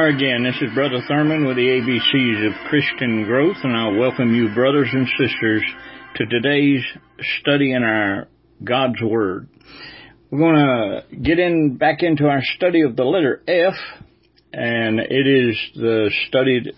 are again. This is Brother Thurman with the ABCs of Christian Growth, and I welcome you, brothers and sisters, to today's study in our God's Word. We're going to get back into our study of the letter F, and it is the studied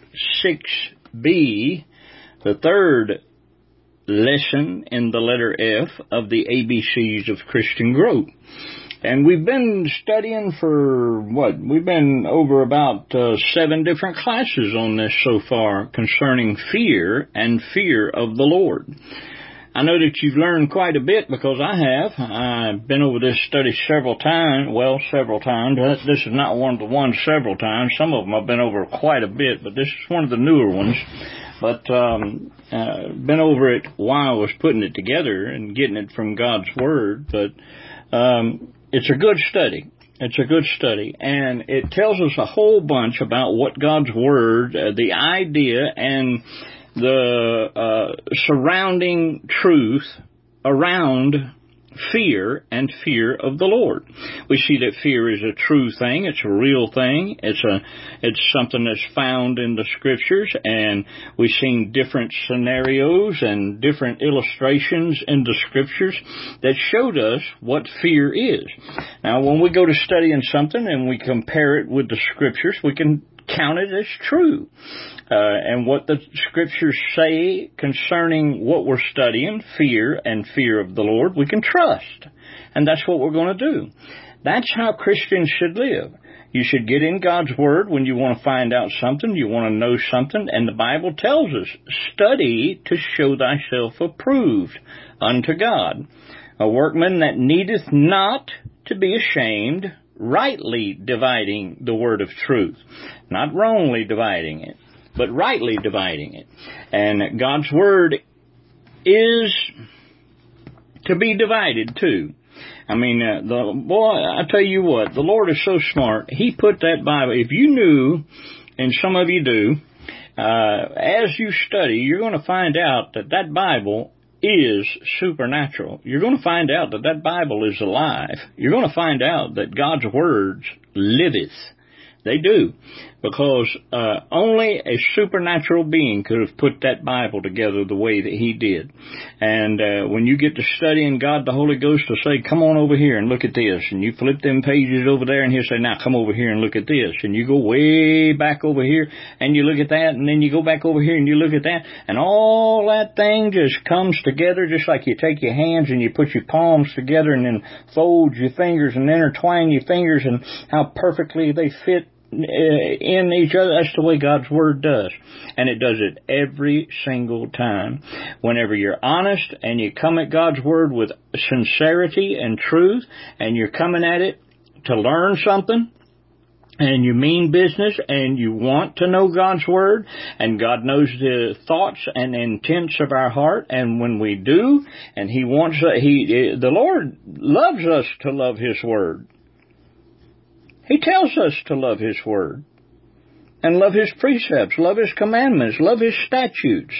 6B, the third lesson in the letter F of the ABCs of Christian Growth. And we've been studying for, we've been over about 7 different classes on this so far concerning fear and fear of the Lord. I know that you've learned quite a bit because I have. I've been over this study several times. This is not one of the ones several times. Some of them I've been over quite a bit, but this is one of the newer ones. But been over it while I was putting it together and getting it from God's Word. But it's a good study. It's a good study. And it tells us a whole bunch about what God's Word, the idea and the surrounding truth around fear and fear of the Lord. We see that fear is a true thing. It's a real thing. It's something that's found in the Scriptures, and we've seen different scenarios and different illustrations in the Scriptures that showed us what fear is. Now, when we go to studying something and we compare it with the Scriptures, we can count it as true. And what the Scriptures say concerning what we're studying, fear and fear of the Lord, we can trust. And that's what we're going to do. That's how Christians should live. You should get in God's Word when you want to find out something, you want to know something, and the Bible tells us, study to show thyself approved unto God, a workman that needeth not to be ashamed, rightly dividing the word of truth, not wrongly dividing it, but rightly dividing it. And God's Word is to be divided too. I mean, I tell you what, the Lord is so smart. He put that Bible, if you knew, and some of you do, as you study, you're going to find out that Bible is supernatural. You're going to find out that Bible is alive. You're going to find out that God's words liveth. They do, because only a supernatural being could have put that Bible together the way that He did. And when you get to studying God, the Holy Ghost will say, come on over here and look at this. And you flip them pages over there, and He'll say, now come over here and look at this. And you go way back over here, and you look at that, and then you go back over here, and you look at that. And all that thing just comes together, just like you take your hands and you put your palms together and then fold your fingers and intertwine your fingers, and how perfectly they fit in each other. That's the way God's Word does. And it does it every single time. Whenever you're honest and you come at God's Word with sincerity and truth, and you're coming at it to learn something, and you mean business, and you want to know God's Word, and God knows the thoughts and intents of our heart, and when we do, and the Lord loves us to love His Word. He tells us to love His Word and love His precepts, love His commandments, love His statutes.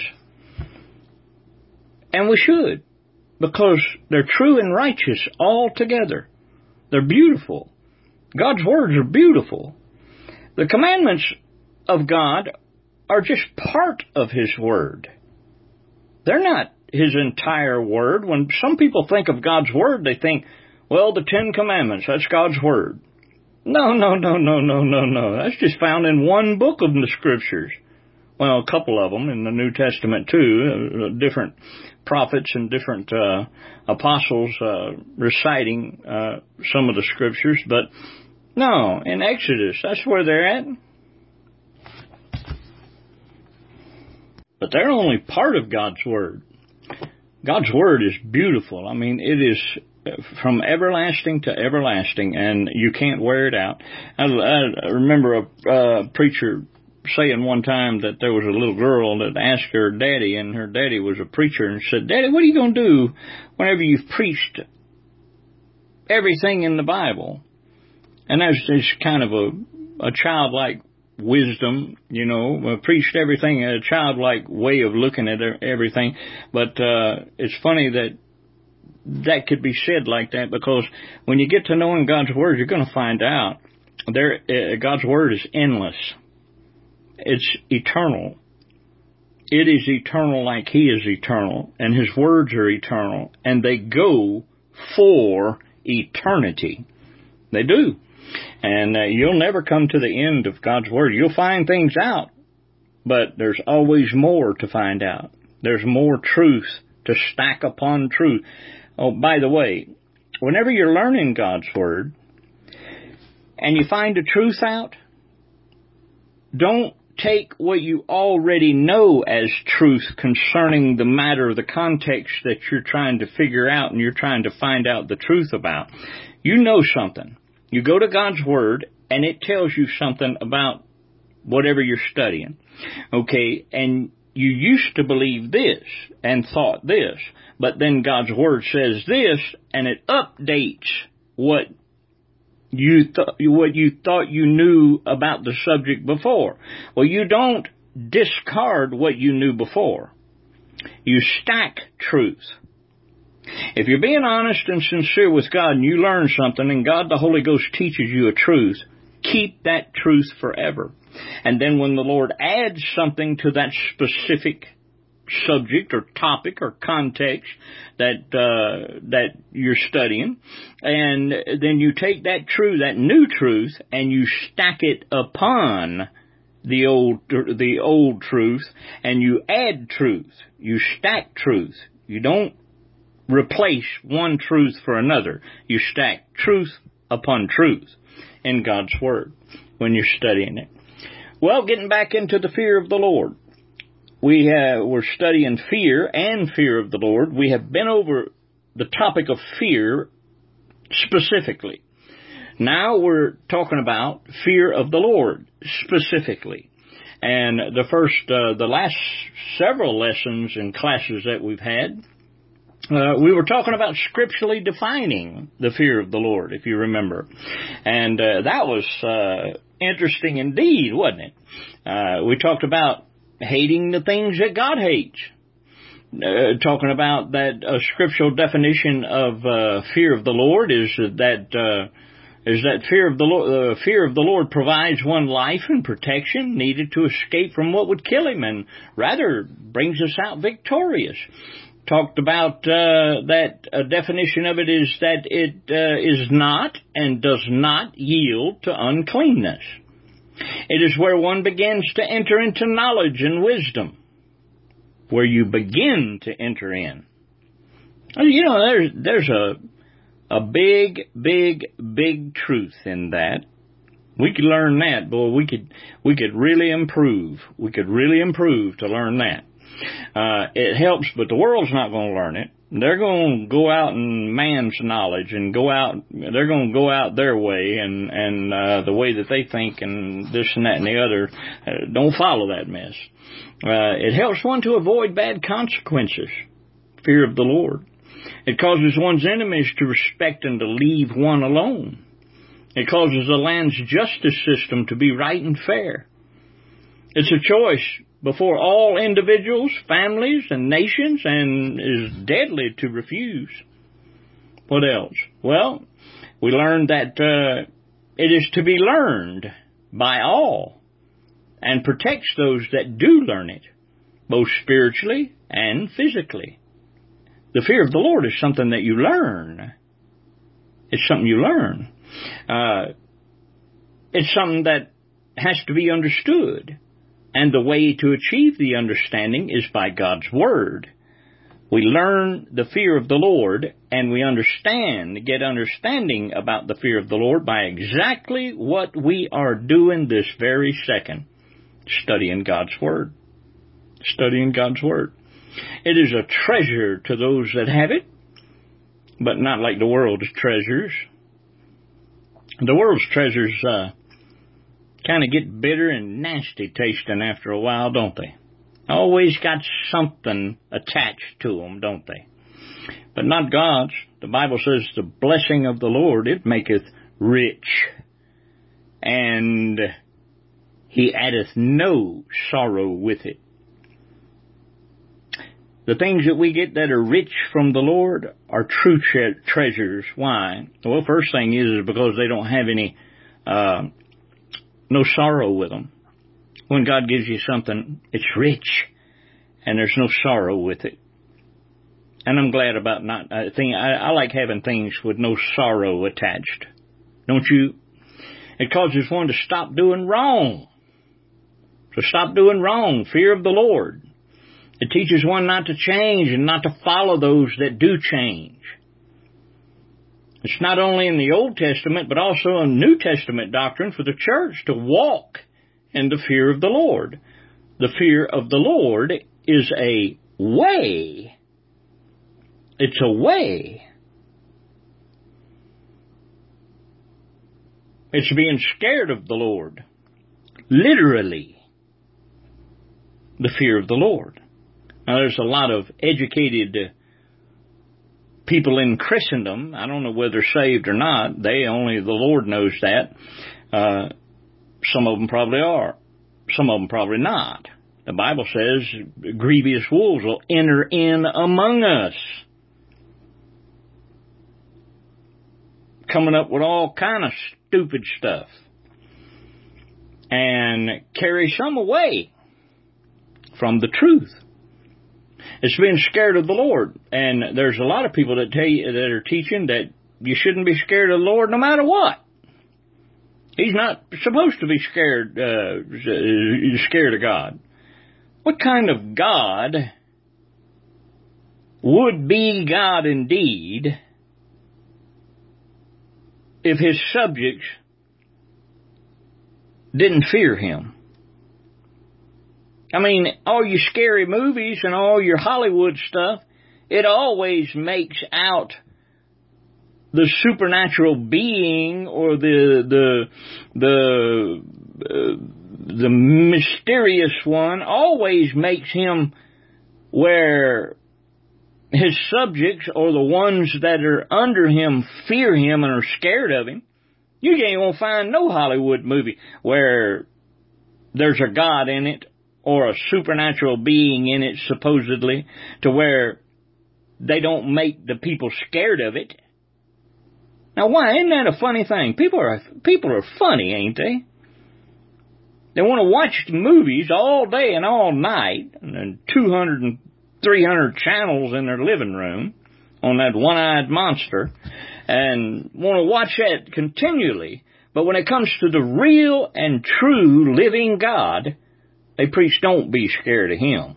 And we should, because they're true and righteous all together. They're beautiful. God's words are beautiful. The commandments of God are just part of His Word. They're not His entire Word. When some people think of God's Word, they think, well, the 10 Commandments, that's God's Word. No. That's just found in one book of the Scriptures. Well, a couple of them in the New Testament too, different prophets and different apostles reciting some of the Scriptures. But no, in Exodus, that's where they're at. But they're only part of God's Word. God's Word is beautiful. I mean, it is from everlasting to everlasting, and you can't wear it out. I remember a preacher saying one time that there was a little girl that asked her daddy, and her daddy was a preacher, and said, Daddy, what are you going to do whenever you've preached everything in the Bible? And that's just kind of a childlike wisdom, preached everything, a childlike way of looking at everything. But it's funny that could be said like that, because when you get to knowing God's Word, you're going to find out God's Word is endless. It's eternal. It is eternal like He is eternal, and His words are eternal, and they go for eternity. They do. And you'll never come to the end of God's Word. You'll find things out, but there's always more to find out. There's more truth to stack upon truth. Oh, by the way, whenever you're learning God's Word and you find a truth out, don't take what you already know as truth concerning the matter, the context that you're trying to figure out and you're trying to find out the truth about. You know something. You go to God's Word and it tells you something about whatever you're studying. Okay, and you used to believe this and thought this, but then God's Word says this and it updates what you thought you knew about the subject before. Well, you don't discard what you knew before. You stack truth. If you're being honest and sincere with God and you learn something and God the Holy Ghost teaches you a truth, keep that truth forever. And then when the Lord adds something to that specific subject or topic or context that you're studying, and then you take that new truth, and you stack it upon the old truth, and you add truth. You stack truth. You don't replace one truth for another. You stack truth upon truth in God's Word when you're studying it. Well, getting back into the fear of the Lord. We're studying fear and fear of the Lord. We have been over the topic of fear specifically. Now we're talking about fear of the Lord specifically. And the last several lessons and classes that we've had, we were talking about scripturally defining the fear of the Lord, if you remember. And that was interesting indeed, wasn't it? We talked about hating the things that God hates. Talking about that scriptural definition of fear of the Lord is that fear of the Lord provides one life and protection needed to escape from what would kill him, and rather brings us out victorious. Talked about that definition of it is that it is not and does not yield to uncleanness. It is where one begins to enter into knowledge and wisdom. Where you begin to enter in. You know, there's a big truth in that. We could learn that, boy. We could really improve. We could really improve to learn that. It helps, but the world's not going to learn it. They're going to go out in man's knowledge and they're going to go out their way and the way that they think and this and that and the other. Don't follow that mess. It helps one to avoid bad consequences. Fear of the Lord. It causes one's enemies to respect and to leave one alone. It causes the land's justice system to be right and fair. It's a choice before all individuals, families, and nations, and is deadly to refuse. What else? Well, we learned that it is to be learned by all and protects those that do learn it, both spiritually and physically. The fear of the Lord is something that you learn. It's something you learn. It's something that has to be understood. And the way to achieve the understanding is by God's Word. We learn the fear of the Lord, and we get understanding about the fear of the Lord by exactly what we are doing this very second. Studying God's Word. Studying God's Word. It is a treasure to those that have it, but not like the world's treasures. The world's treasures kind of get bitter and nasty tasting after a while, don't they? Always got something attached to them, don't they? But not God's. The Bible says the blessing of the Lord, it maketh rich, and He addeth no sorrow with it. The things that we get that are rich from the Lord are true treasures. Why? Well, first thing is because they don't have any no sorrow with them. When God gives you something, it's rich, and there's no sorrow with it. And I'm glad about I like having things with no sorrow attached. Don't you? It causes one to stop doing wrong. So stop doing wrong. Fear of the Lord. It teaches one not to change and not to follow those that do change. It's not only in the Old Testament, but also a New Testament doctrine for the church to walk in the fear of the Lord. The fear of the Lord is a way. It's a way. It's being scared of the Lord. Literally. The fear of the Lord. Now, there's a lot of educated people in Christendom. I don't know whether they're saved or not. The Lord knows that. Some of them probably are. Some of them probably not. The Bible says grievous wolves will enter in among us, coming up with all kind of stupid stuff, and carry some away from the truth. It's being scared of the Lord. And there's a lot of people that are teaching that you shouldn't be scared of the Lord no matter what. He's not supposed to be scared of God. What kind of God would be God indeed if his subjects didn't fear him? I mean, all your scary movies and all your Hollywood stuff, it always makes out the supernatural being or the mysterious one, always makes him where his subjects or the ones that are under him fear him and are scared of him. You ain't gonna find no Hollywood movie where there's a God in it or a supernatural being in it, supposedly, to where they don't make the people scared of it. Now, why? Isn't that a funny thing? People are funny, ain't they? They want to watch movies all day and all night, and 200 and 300 channels in their living room on that one-eyed monster, and want to watch that continually. But when it comes to the real and true living God, they preach, don't be scared of him.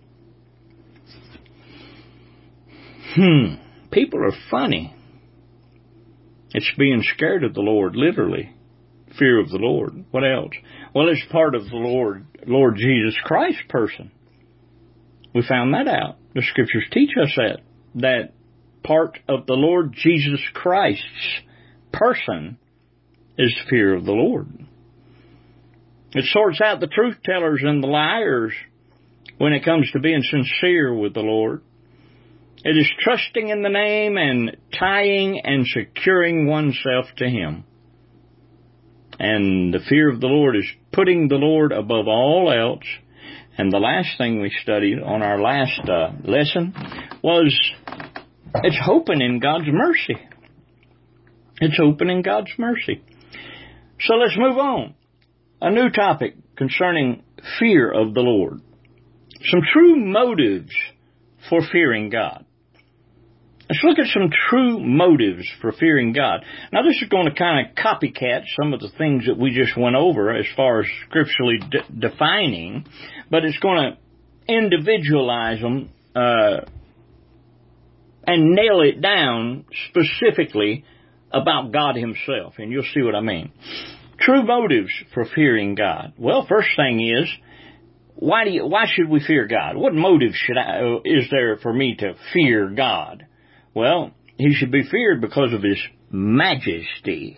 People are funny. It's being scared of the Lord, literally. Fear of the Lord. What else? Well, it's part of the Lord Jesus Christ person. We found that out. The Scriptures teach us that part of the Lord Jesus Christ's person is fear of the Lord. It sorts out the truth tellers and the liars when it comes to being sincere with the Lord. It is trusting in the name and tying and securing oneself to him. And the fear of the Lord is putting the Lord above all else. And the last thing we studied on our last lesson was it's hoping in God's mercy. It's hoping in God's mercy. So let's move on. A new topic concerning fear of the Lord. Some true motives for fearing God. Let's look at some true motives for fearing God. Now, this is going to kind of copycat some of the things that we just went over as far as scripturally defining, but it's going to individualize them and nail it down specifically about God himself, and you'll see what I mean. True motives for fearing God. Well, first thing is, why should we fear God? What motive is there for me to fear God? Well, he should be feared because of his majesty.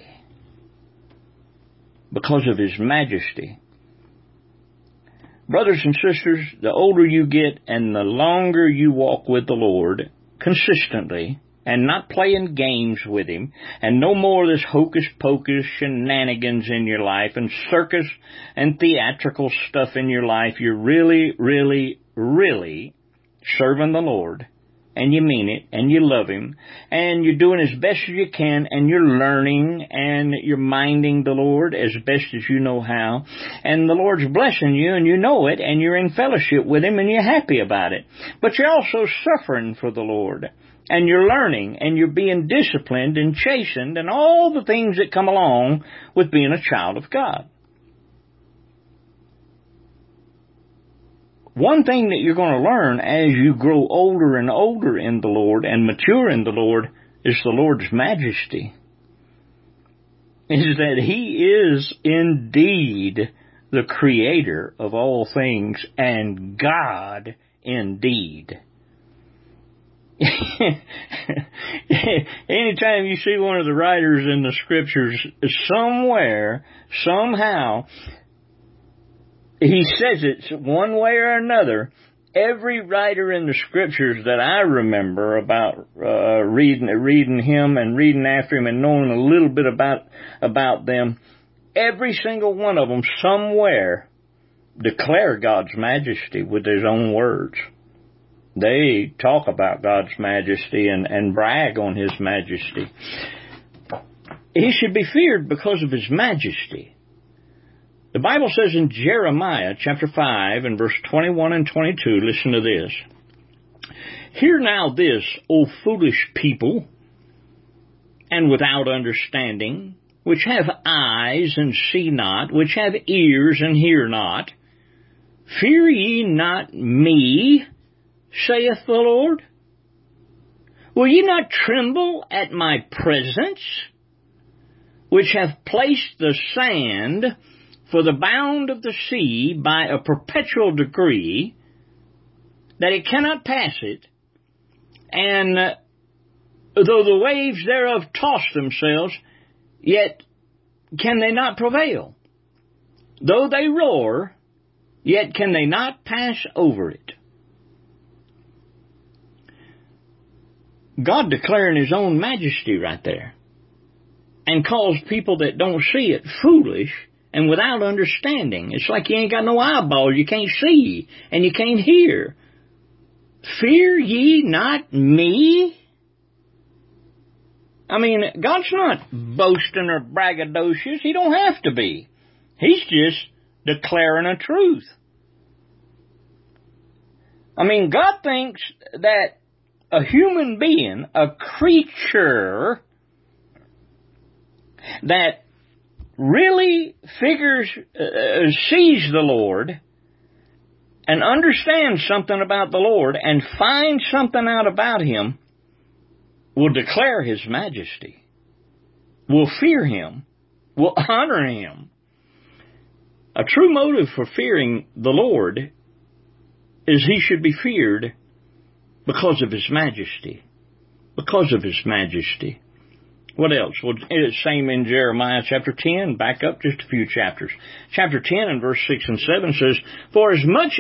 Because of his majesty. Brothers and sisters, the older you get and the longer you walk with the Lord consistently, and not playing games with him, and no more of this hocus-pocus shenanigans in your life, and circus and theatrical stuff in your life, you're really, really, really serving the Lord and you mean it, and you love Him, and you're doing as best as you can, and you're learning, and you're minding the Lord as best as you know how, and the Lord's blessing you, and you know it, and you're in fellowship with Him, and you're happy about it. But you're also suffering for the Lord, and you're learning, and you're being disciplined and chastened, and all the things that come along with being a child of God. One thing that you're going to learn as you grow older and older in the Lord and mature in the Lord is the Lord's majesty. Is that He is indeed the Creator of all things and God indeed. Anytime you see one of the writers in the Scriptures, somewhere, somehow, he says it one way or another. Every writer in the Scriptures that I remember about reading him and reading after him and knowing a little bit about them, every single one of them somewhere declare God's majesty with His own words. They talk about God's majesty and brag on His majesty. He should be feared because of His majesty. The Bible says in Jeremiah chapter 5 and verse 21 and 22, listen to this. Hear now this, O foolish people, and without understanding, which have eyes and see not, which have ears and hear not. Fear ye not me, saith the Lord? Will ye not tremble at my presence, which hath placed the sand for the bound of the sea by a perpetual decree, that it cannot pass it, and though the waves thereof toss themselves, yet can they not prevail? Though they roar, yet can they not pass over it. God declaring His own majesty right there, and calls people that don't see it foolish and without understanding. It's like you ain't got no eyeballs, you can't see, and you can't hear. Fear ye not me? I mean, God's not boasting or braggadocious. He don't have to be. He's just declaring a truth. I mean, God thinks that a human being, a creature that really sees the Lord and understands something about the Lord and finds something out about Him, will declare His majesty, will fear Him, will honor Him. A true motive for fearing the Lord is He should be feared because of His majesty. Because of His majesty. What else? Well, it's same in Jeremiah chapter 10. Back up just a few chapters. Chapter 10 and verse 6 and 7 says, For as much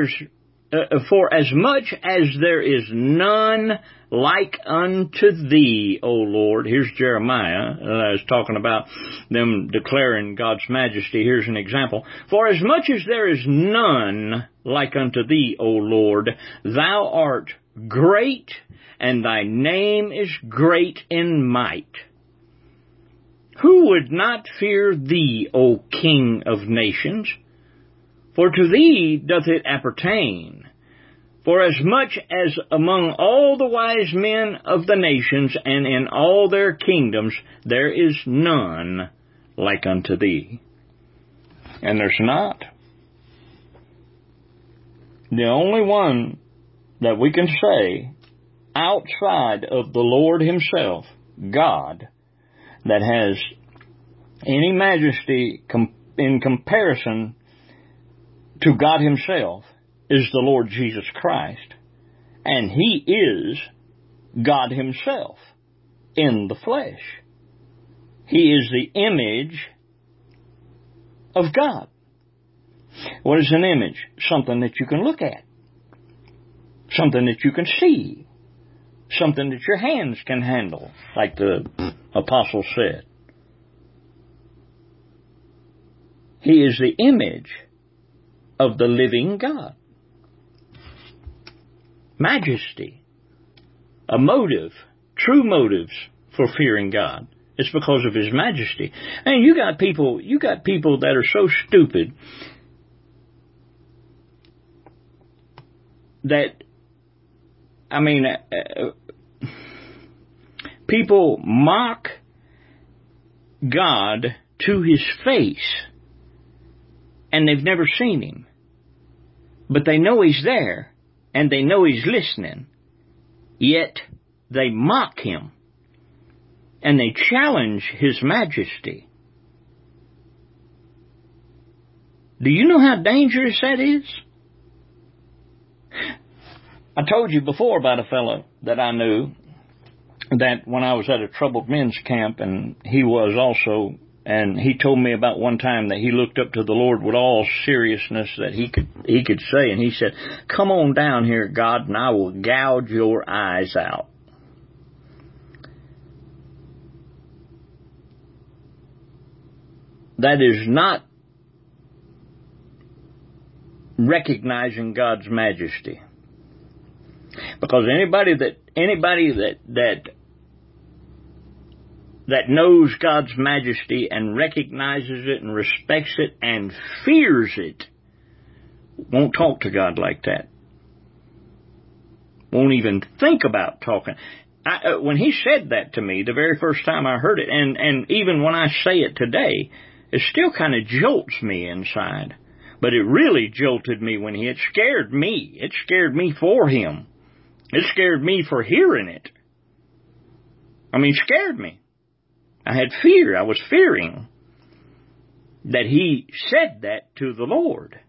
as there is none like unto Thee, O Lord. Here's Jeremiah. Is talking about them declaring God's majesty. Here's an example. For as much as there is none like unto Thee, O Lord, Thou art great, and Thy name is great in might. Who would not fear Thee, O King of nations? For to Thee doth it appertain. For as much as among all the wise men of the nations and in all their kingdoms there is none like unto Thee. And there's not. The only one that we can say outside of the Lord Himself, God, that has any majesty in comparison to God Himself is the Lord Jesus Christ. And He is God Himself in the flesh. He is the image of God. What is an image? Something that you can look at. Something that you can see. Something that your hands can handle, like the apostle said. He is the image of the living God. Majesty. a motive, true motives for fearing God. It's because of His majesty. And you got people that are so stupid that, people mock God to His face, and they've never seen Him. But they know He's there, and they know He's listening, yet they mock Him, and they challenge His majesty. Do you know how dangerous that is? I told you before about a fellow that I knew that when I was at a troubled men's camp, and he was also, and he told me about one time that he looked up to the Lord with all seriousness that he could say, and he said, "Come on down here, God, and I will gouge your eyes out." That is not recognizing God's majesty. Because anybody that knows God's majesty and recognizes it and respects it and fears it won't talk to God like that. Won't even think about talking. When he said that to me the very first time I heard it, and even when I say it today, it still kind of jolts me inside. But it really jolted me when it scared me. It scared me for him. It scared me for hearing it. Scared me. I had fear. I was fearing that he said that to the Lord.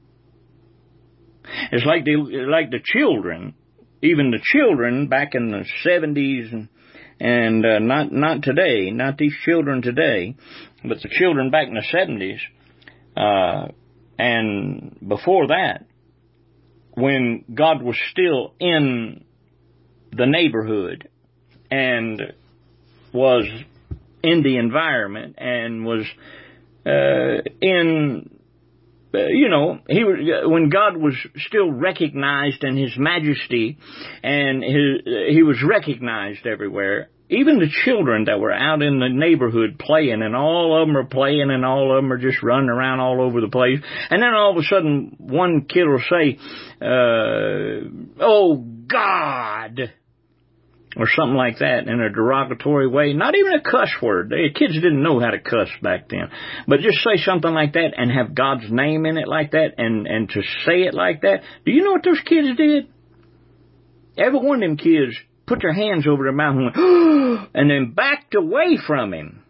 It's like the children, even the children back in the 70s and not today, not these children today, but the children back in the 70s, and before that, when God was still in the neighborhood and was in the environment and was when God was still recognized in His majesty and He was recognized everywhere. Even the children that were out in the neighborhood playing, and all of them are playing, and all of them are just running around all over the place. And then all of a sudden, one kid will say, "Oh, God," or something like that in a derogatory way. Not even a cuss word. Kids didn't know how to cuss back then. But just say something like that and have God's name in it like that, and to say it like that. Do you know what those kids did? Every one of them kids put their hands over their mouth and went, and then backed away from him.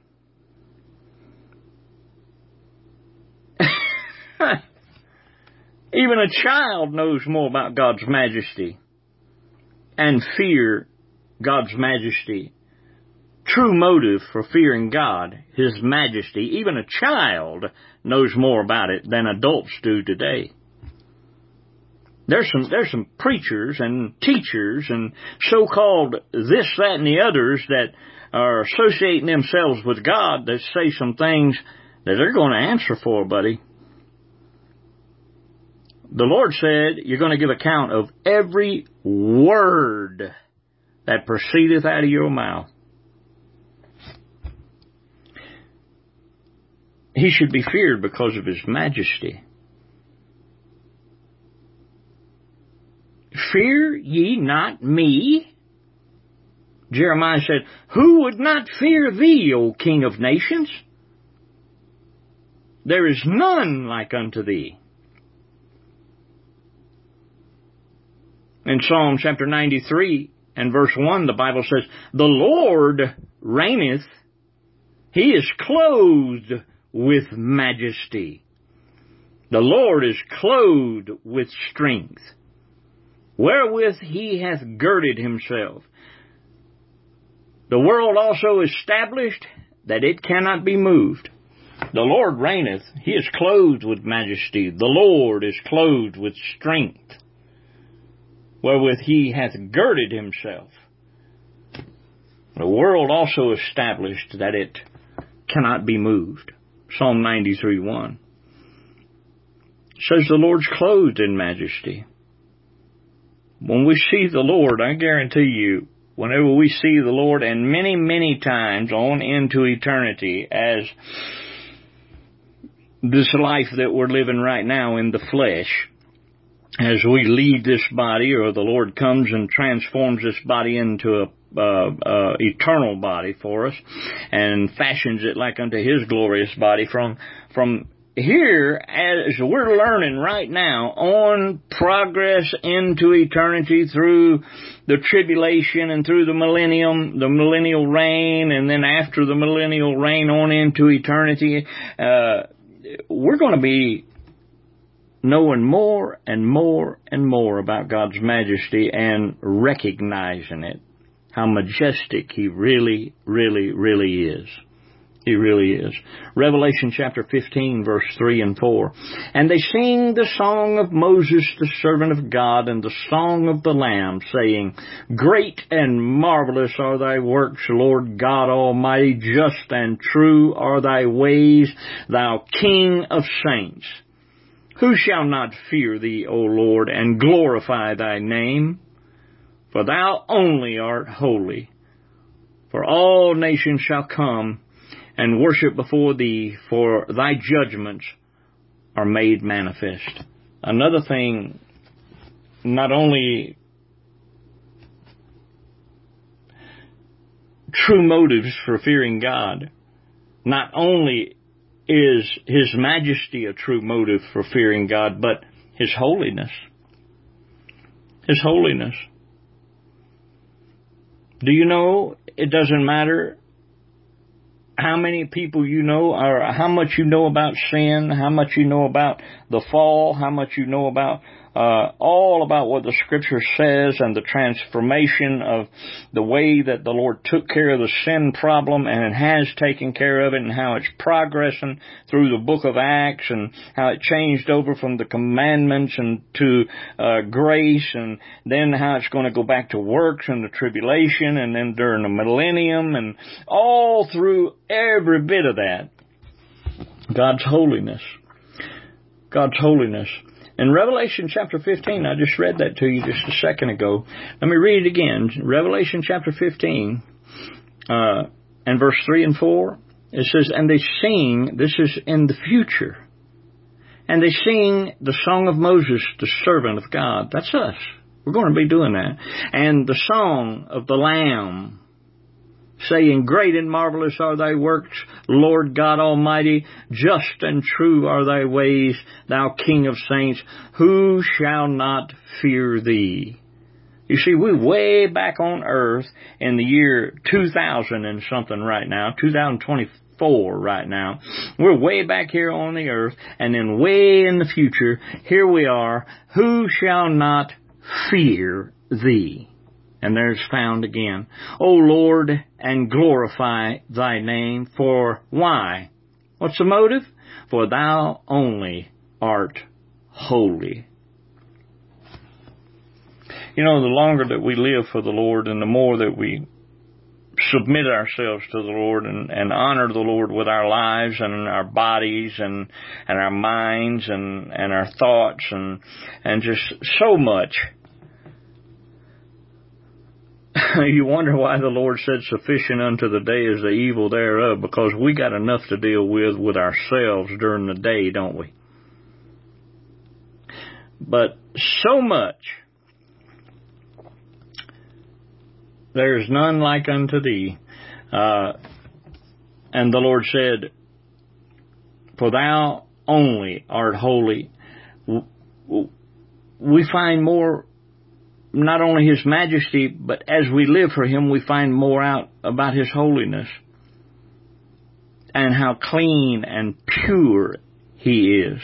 Even a child knows more about God's majesty and fear God's majesty. True motive for fearing God, His majesty. Even a child knows more about it than adults do today. There's some preachers and teachers and so-called this, that, and the others that are associating themselves with God that say some things that they're going to answer for, buddy. The Lord said you're going to give account of every word that proceedeth out of your mouth. He should be feared because of His majesty. Fear ye not me? Jeremiah said, who would not fear thee, O King of nations? There is none like unto thee. In Psalm chapter 93 and verse 1, the Bible says, the Lord reigneth. He is clothed with majesty. The Lord is clothed with strength, wherewith He hath girded Himself. The world also established that it cannot be moved. The Lord reigneth. He is clothed with majesty. The Lord is clothed with strength, wherewith He hath girded Himself. The world also established that it cannot be moved. Psalm 93:1 says the Lord's clothed in majesty. When we see the Lord, I guarantee you, whenever we see the Lord, and many, many times on into eternity, as this life that we're living right now in the flesh, as we leave this body, or the Lord comes and transforms this body into a eternal body for us, and fashions it like unto His glorious body, from here, as we're learning right now, on progress into eternity through the tribulation and through the millennium, the millennial reign, and then after the millennial reign on into eternity, we're going to be knowing more and more and more about God's majesty and recognizing it, how majestic He really, really, really is. He really is. Revelation chapter 15, verse 3 and 4. And they sing the song of Moses, the servant of God, and the song of the Lamb, saying, Great and marvelous are thy works, Lord God Almighty. Just and true are thy ways, thou King of saints. Who shall not fear thee, O Lord, and glorify thy name? For thou only art holy. For all nations shall come and worship before thee, for thy judgments are made manifest. Another thing, not only true motives for fearing God, not only is His majesty a true motive for fearing God, but His holiness. His holiness. Do you know it doesn't matter how many people you know, or how much you know about sin, how much you know about the fall, how much you know about all about what the Scripture says, and the transformation of the way that the Lord took care of the sin problem and has taken care of it, and how it's progressing through the book of Acts, and how it changed over from the commandments and to grace, and then how it's going to go back to works and the tribulation, and then during the millennium, and all through every bit of that, God's holiness. God's holiness. In Revelation chapter 15, I just read that to you just a second ago. Let me read it again. Revelation chapter 15, and verse 3 and 4, it says, And they sing, this is in the future, and they sing the song of Moses, the servant of God. That's us. We're going to be doing that. And the song of the Lamb, saying, Great and marvelous are thy works, Lord God Almighty. Just and true are thy ways, thou King of saints. Who shall not fear thee? You see, we're way back on earth in the year 2000 and something right now, 2024 right now. We're way back here on the earth, and then way in the future, here we are. Who shall not fear thee? And there's found again. O Lord, and glorify thy name. For why? What's the motive? For thou only art holy. You know, the longer that we live for the Lord, and the more that we submit ourselves to the Lord and honor the Lord with our lives and our bodies and our minds and our thoughts and just so much, you wonder why the Lord said, Sufficient unto the day is the evil thereof, because we got enough to deal with ourselves during the day, don't we? But so much, there is none like unto thee. And the Lord said, For thou only art holy. We find more, not only His majesty, but as we live for Him, we find more out about His holiness and how clean and pure He is.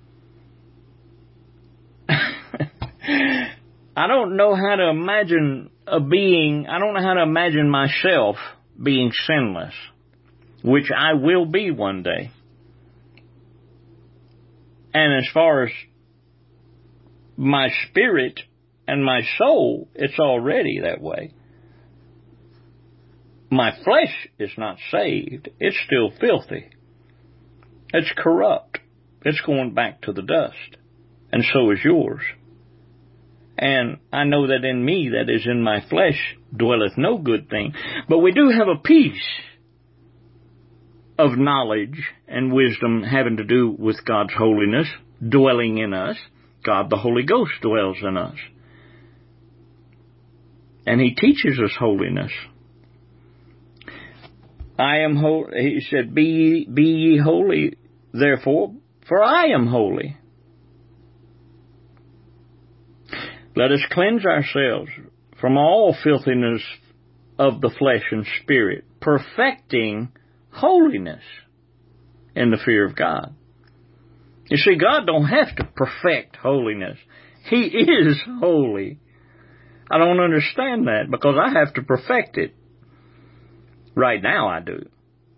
I don't know how to imagine I don't know how to imagine myself being sinless, which I will be one day. And as far as my spirit and my soul, it's already that way. My flesh is not saved. It's still filthy. It's corrupt. It's going back to the dust. And so is yours. And I know that in me, that is in my flesh, dwelleth no good thing. But we do have a piece of knowledge and wisdom having to do with God's holiness dwelling in us. God the Holy Ghost dwells in us. And He teaches us holiness. I am holy. He said, be ye holy, therefore, for I am holy. Let us cleanse ourselves from all filthiness of the flesh and spirit, perfecting holiness in the fear of God. You see, God don't have to perfect holiness. He is holy. I don't understand that because I have to perfect it. Right now I do.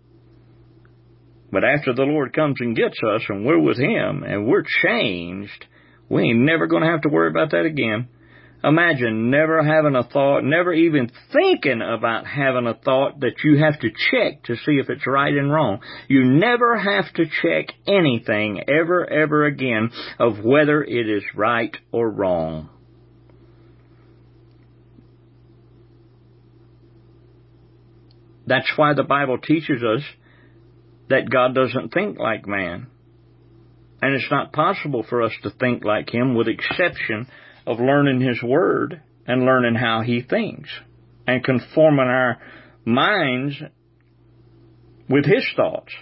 But after the Lord comes and gets us and we're with Him and we're changed, we ain't never going to have to worry about that again. Imagine never having a thought, never even thinking about having a thought that you have to check to see if it's right and wrong. You never have to check anything ever again of whether it is right or wrong. That's why the Bible teaches us that God doesn't think like man. And it's not possible for us to think like Him with exception of learning His Word and learning how He thinks and conforming our minds with His thoughts.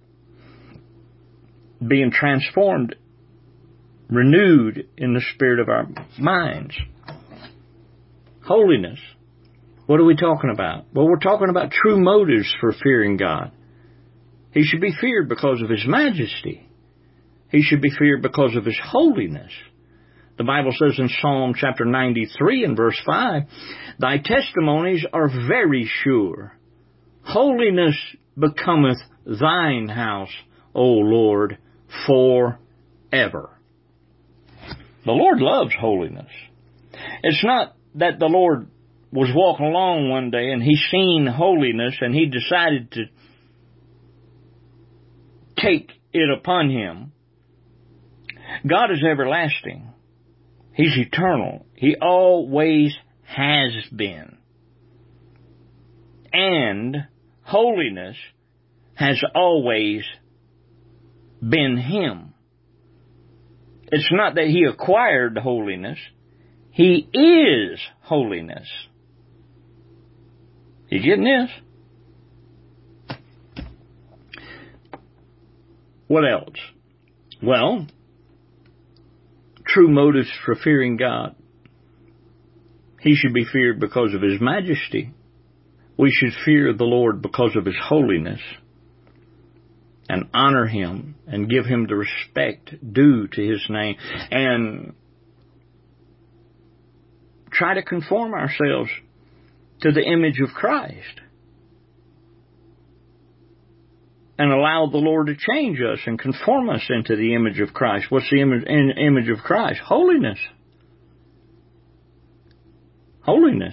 Being transformed, renewed in the spirit of our minds. Holiness. What are we talking about? Well, we're talking about true motives for fearing God. He should be feared because of His majesty. He should be feared because of His holiness. The Bible says in Psalm chapter 93 and verse 5, Thy testimonies are very sure. Holiness becometh Thine house, O Lord, forever. The Lord loves holiness. It's not that the Lord was walking along one day and He seen holiness and He decided to take it upon Him. God is everlasting. He's eternal. He always has been. And holiness has always been Him. It's not that He acquired holiness. He is holiness. You getting this? What else? Well, true motives for fearing God. He should be feared because of His majesty. We should fear the Lord because of His holiness and honor Him and give Him the respect due to His name and try to conform ourselves to the image of Christ and allow the Lord to change us and conform us into the image of Christ. What's the image of Christ? Holiness. Holiness.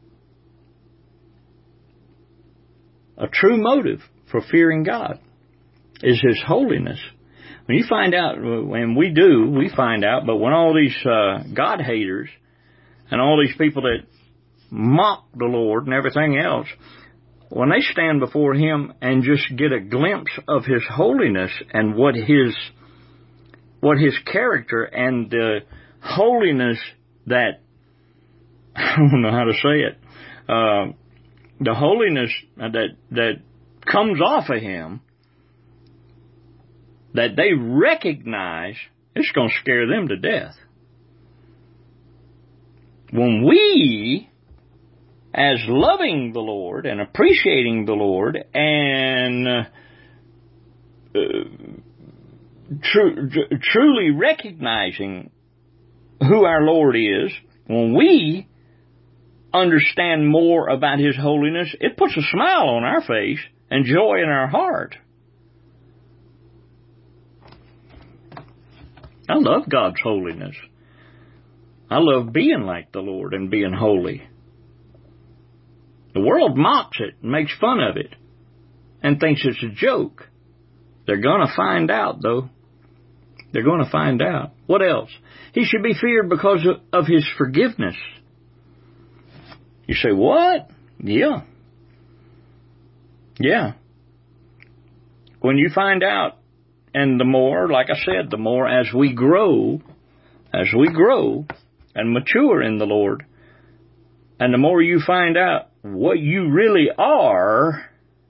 A true motive for fearing God is His holiness. When you find out, and we find out, but when all these God haters and all these people that mock the Lord and everything else, when they stand before Him and just get a glimpse of His holiness and what His character and the holiness that, I don't know how to say it, the holiness that comes off of Him, that they recognize, it's going to scare them to death. When we, as loving the Lord and appreciating the Lord and truly recognizing who our Lord is, when we understand more about His holiness, it puts a smile on our face and joy in our heart. I love God's holiness. I love being like the Lord and being holy. The world mocks it and makes fun of it and thinks it's a joke. They're going to find out, though. They're going to find out. What else? He should be feared because of his forgiveness. You say, what? Yeah. Yeah. When you find out, and the more, like I said, the more as we grow and mature in the Lord, and the more you find out what you really are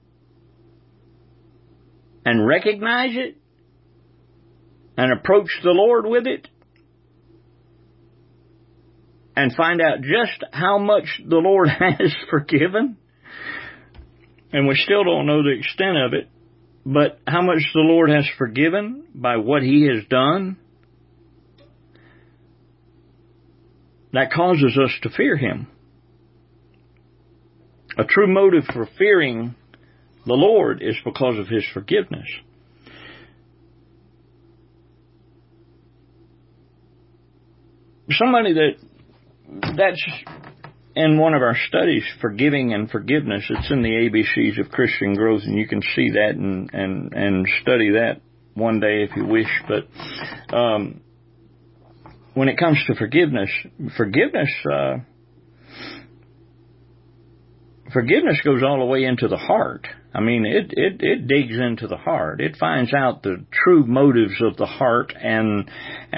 and recognize it and approach the Lord with it and find out just how much the Lord has forgiven, and we still don't know the extent of it, but how much the Lord has forgiven by what He has done, that causes us to fear Him. A true motive for fearing the Lord is because of His forgiveness. Somebody that's in one of our studies, Forgiving and Forgiveness. It's in the ABCs of Christian Growth, and you can see that and study that one day if you wish. But when it comes to forgiveness goes all the way into the heart. I mean, it digs into the heart. It finds out the true motives of the heart and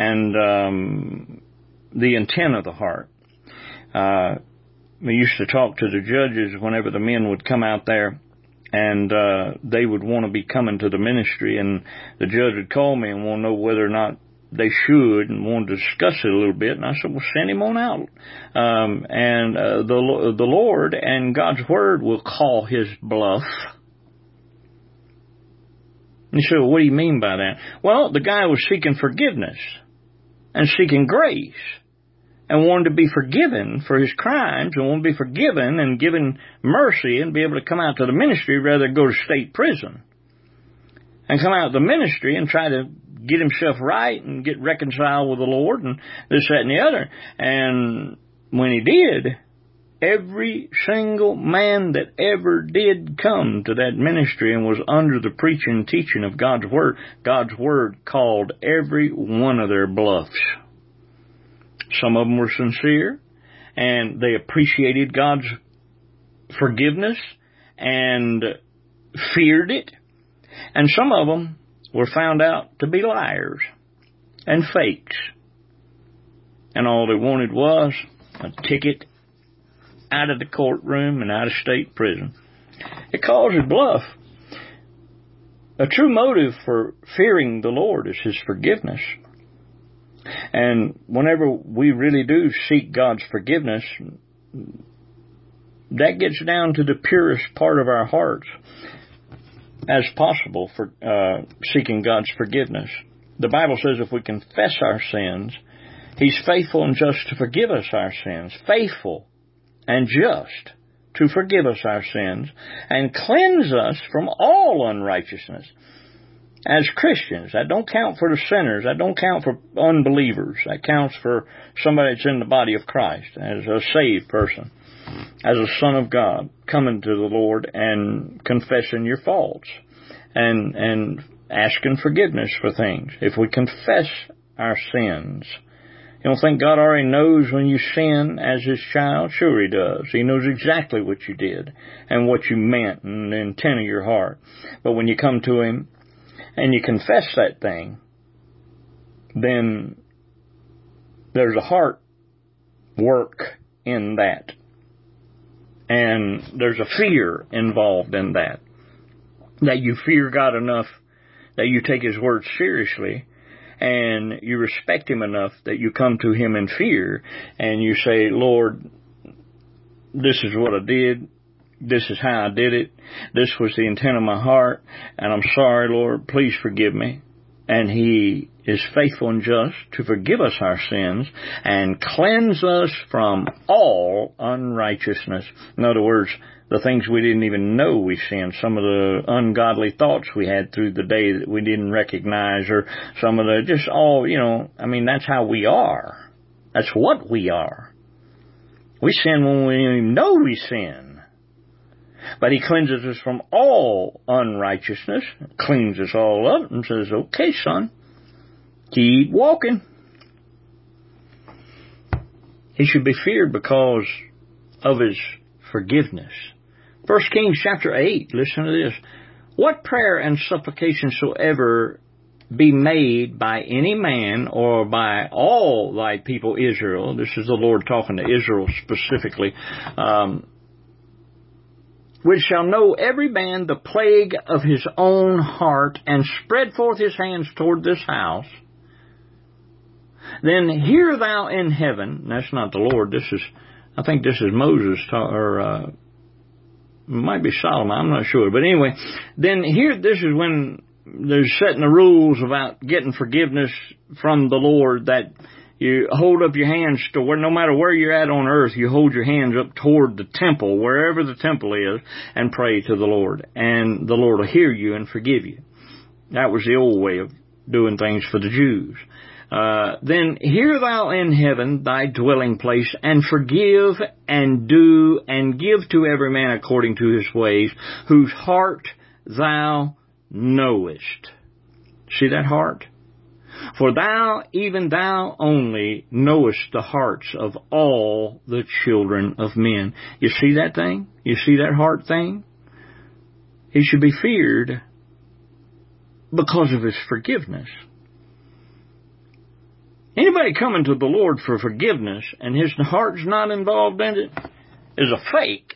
the intent of the heart. We used to talk to the judges whenever the men would come out there, and they would want to be coming to the ministry, and the judge would call me and want to know whether or not they should, and want to discuss it a little bit. And I said, well, send him on out. The Lord and God's Word will call his bluff. And you say, well, what do you mean by that? Well, the guy was seeking forgiveness and seeking grace, and wanted to be forgiven for his crimes, and wanted to be forgiven and given mercy and be able to come out to the ministry rather than go to state prison. And come out of the ministry and try to get himself right and get reconciled with the Lord and this, that, and the other. And when he did, every single man that ever did come to that ministry and was under the preaching and teaching of God's Word called every one of their bluffs. Some of them were sincere, and they appreciated God's forgiveness and feared it. And some of them were found out to be liars and fakes. And all they wanted was a ticket out of the courtroom and out of state prison. It calls a bluff. A true motive for fearing the Lord is His forgiveness. And whenever we really do seek God's forgiveness, that gets down to the purest part of our hearts as possible for seeking God's forgiveness. The Bible says if we confess our sins, He's faithful and just to forgive us our sins. Faithful and just to forgive us our sins and cleanse us from all unrighteousness. As Christians, that don't count for the sinners. That don't count for unbelievers. That counts for somebody that's in the body of Christ, as a saved person, as a son of God, coming to the Lord and confessing your faults and asking forgiveness for things. If we confess our sins, you don't think God already knows when you sin as His child? Sure He does. He knows exactly what you did and what you meant and the intent of your heart. But when you come to Him and you confess that thing, then there's a heart work in that. And there's a fear involved in that. That you fear God enough that you take His word seriously, and you respect Him enough that you come to Him in fear and you say, Lord, this is what I did. This is how I did it. This was the intent of my heart. And I'm sorry, Lord. Please forgive me. And He is faithful and just to forgive us our sins and cleanse us from all unrighteousness. In other words, the things we didn't even know we sinned, some of the ungodly thoughts we had through the day that we didn't recognize, or some of the, just all, that's how we are. That's what we are. We sin when we don't even know we sin. But He cleanses us from all unrighteousness, cleans us all up, and says, okay, son, Keep walking. He should be feared because of his forgiveness. 1 Kings chapter 8, listen to this. What prayer and supplication soever be made by any man or by all thy people Israel, this is the Lord talking to Israel specifically, which shall know every man the plague of his own heart, and spread forth his hands toward this house, then hear thou in heaven. That's not the Lord. I think this is Moses, or might be Solomon. I'm not sure. But anyway, then here, this is when they're setting the rules about getting forgiveness from the Lord, that you hold up your hands to where, no matter where you're at on earth, you hold your hands up toward the temple, wherever the temple is, and pray to the Lord. And the Lord will hear you and forgive you. That was the old way of doing things for the Jews. Then hear thou in heaven thy dwelling place, and forgive and do and give to every man according to his ways, whose heart thou knowest. See that heart? For thou, even thou only, knowest the hearts of all the children of men. You see that thing? You see that heart thing? He should be feared because of his forgiveness. Anybody coming to the Lord for forgiveness and his heart's not involved in it is a fake.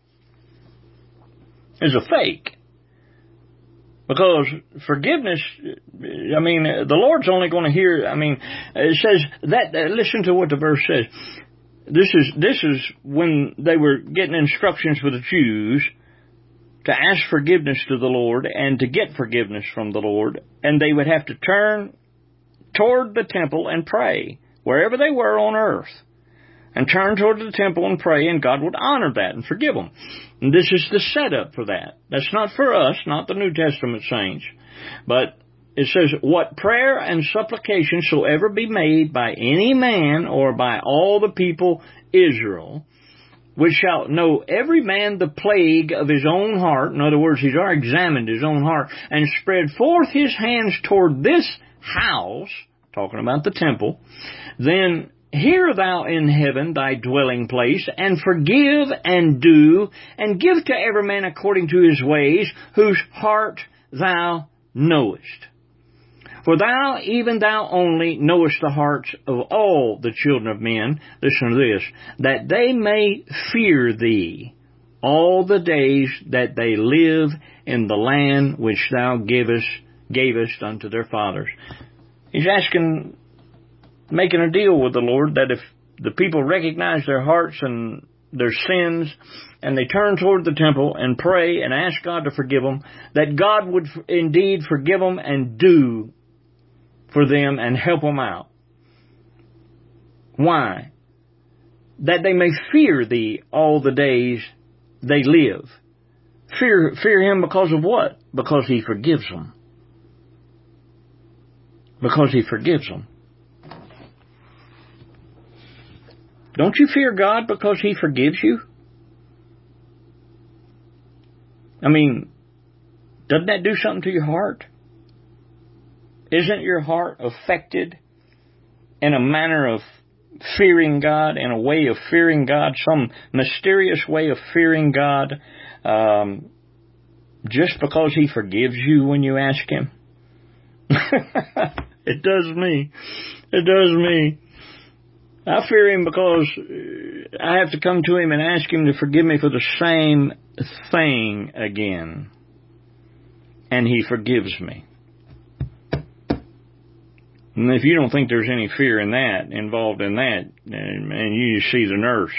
Is a fake. Because forgiveness, I mean, the Lord's only going to hear, I mean, it says that, listen to what the verse says. This is when they were getting instructions for the Jews to ask forgiveness to the Lord and to get forgiveness from the Lord. And they would have to turn toward the temple and pray, wherever they were on earth. And turn toward the temple and pray, and God would honor that and forgive them. And this is the setup for that. That's not for us, not the New Testament saints. But it says, what prayer and supplication soever be made by any man or by all the people Israel, which shall know every man the plague of his own heart. In other words, he's already examined his own heart, and spread forth his hands toward this house, talking about the temple, then hear thou in heaven thy dwelling place, and forgive and do, and give to every man according to his ways, whose heart thou knowest. For thou, even thou only, knowest the hearts of all the children of men, listen to this, that they may fear thee all the days that they live in the land which thou gavest unto their fathers. He's making a deal with the Lord that if the people recognize their hearts and their sins, and they turn toward the temple and pray and ask God to forgive them, that God would indeed forgive them and do for them and help them out. Why? That they may fear thee all the days they live. Fear him because of what? Because he forgives them. Because he forgives them. Don't you fear God because he forgives you? I mean, doesn't that do something to your heart? Isn't your heart affected in a manner of fearing God, in a way of fearing God, some mysterious way of fearing God, just because he forgives you when you ask him? It does me. It does me. I fear him because I have to come to him and ask him to forgive me for the same thing again. And he forgives me. And if you don't think there's any fear in that, involved in that, and you see the nurse.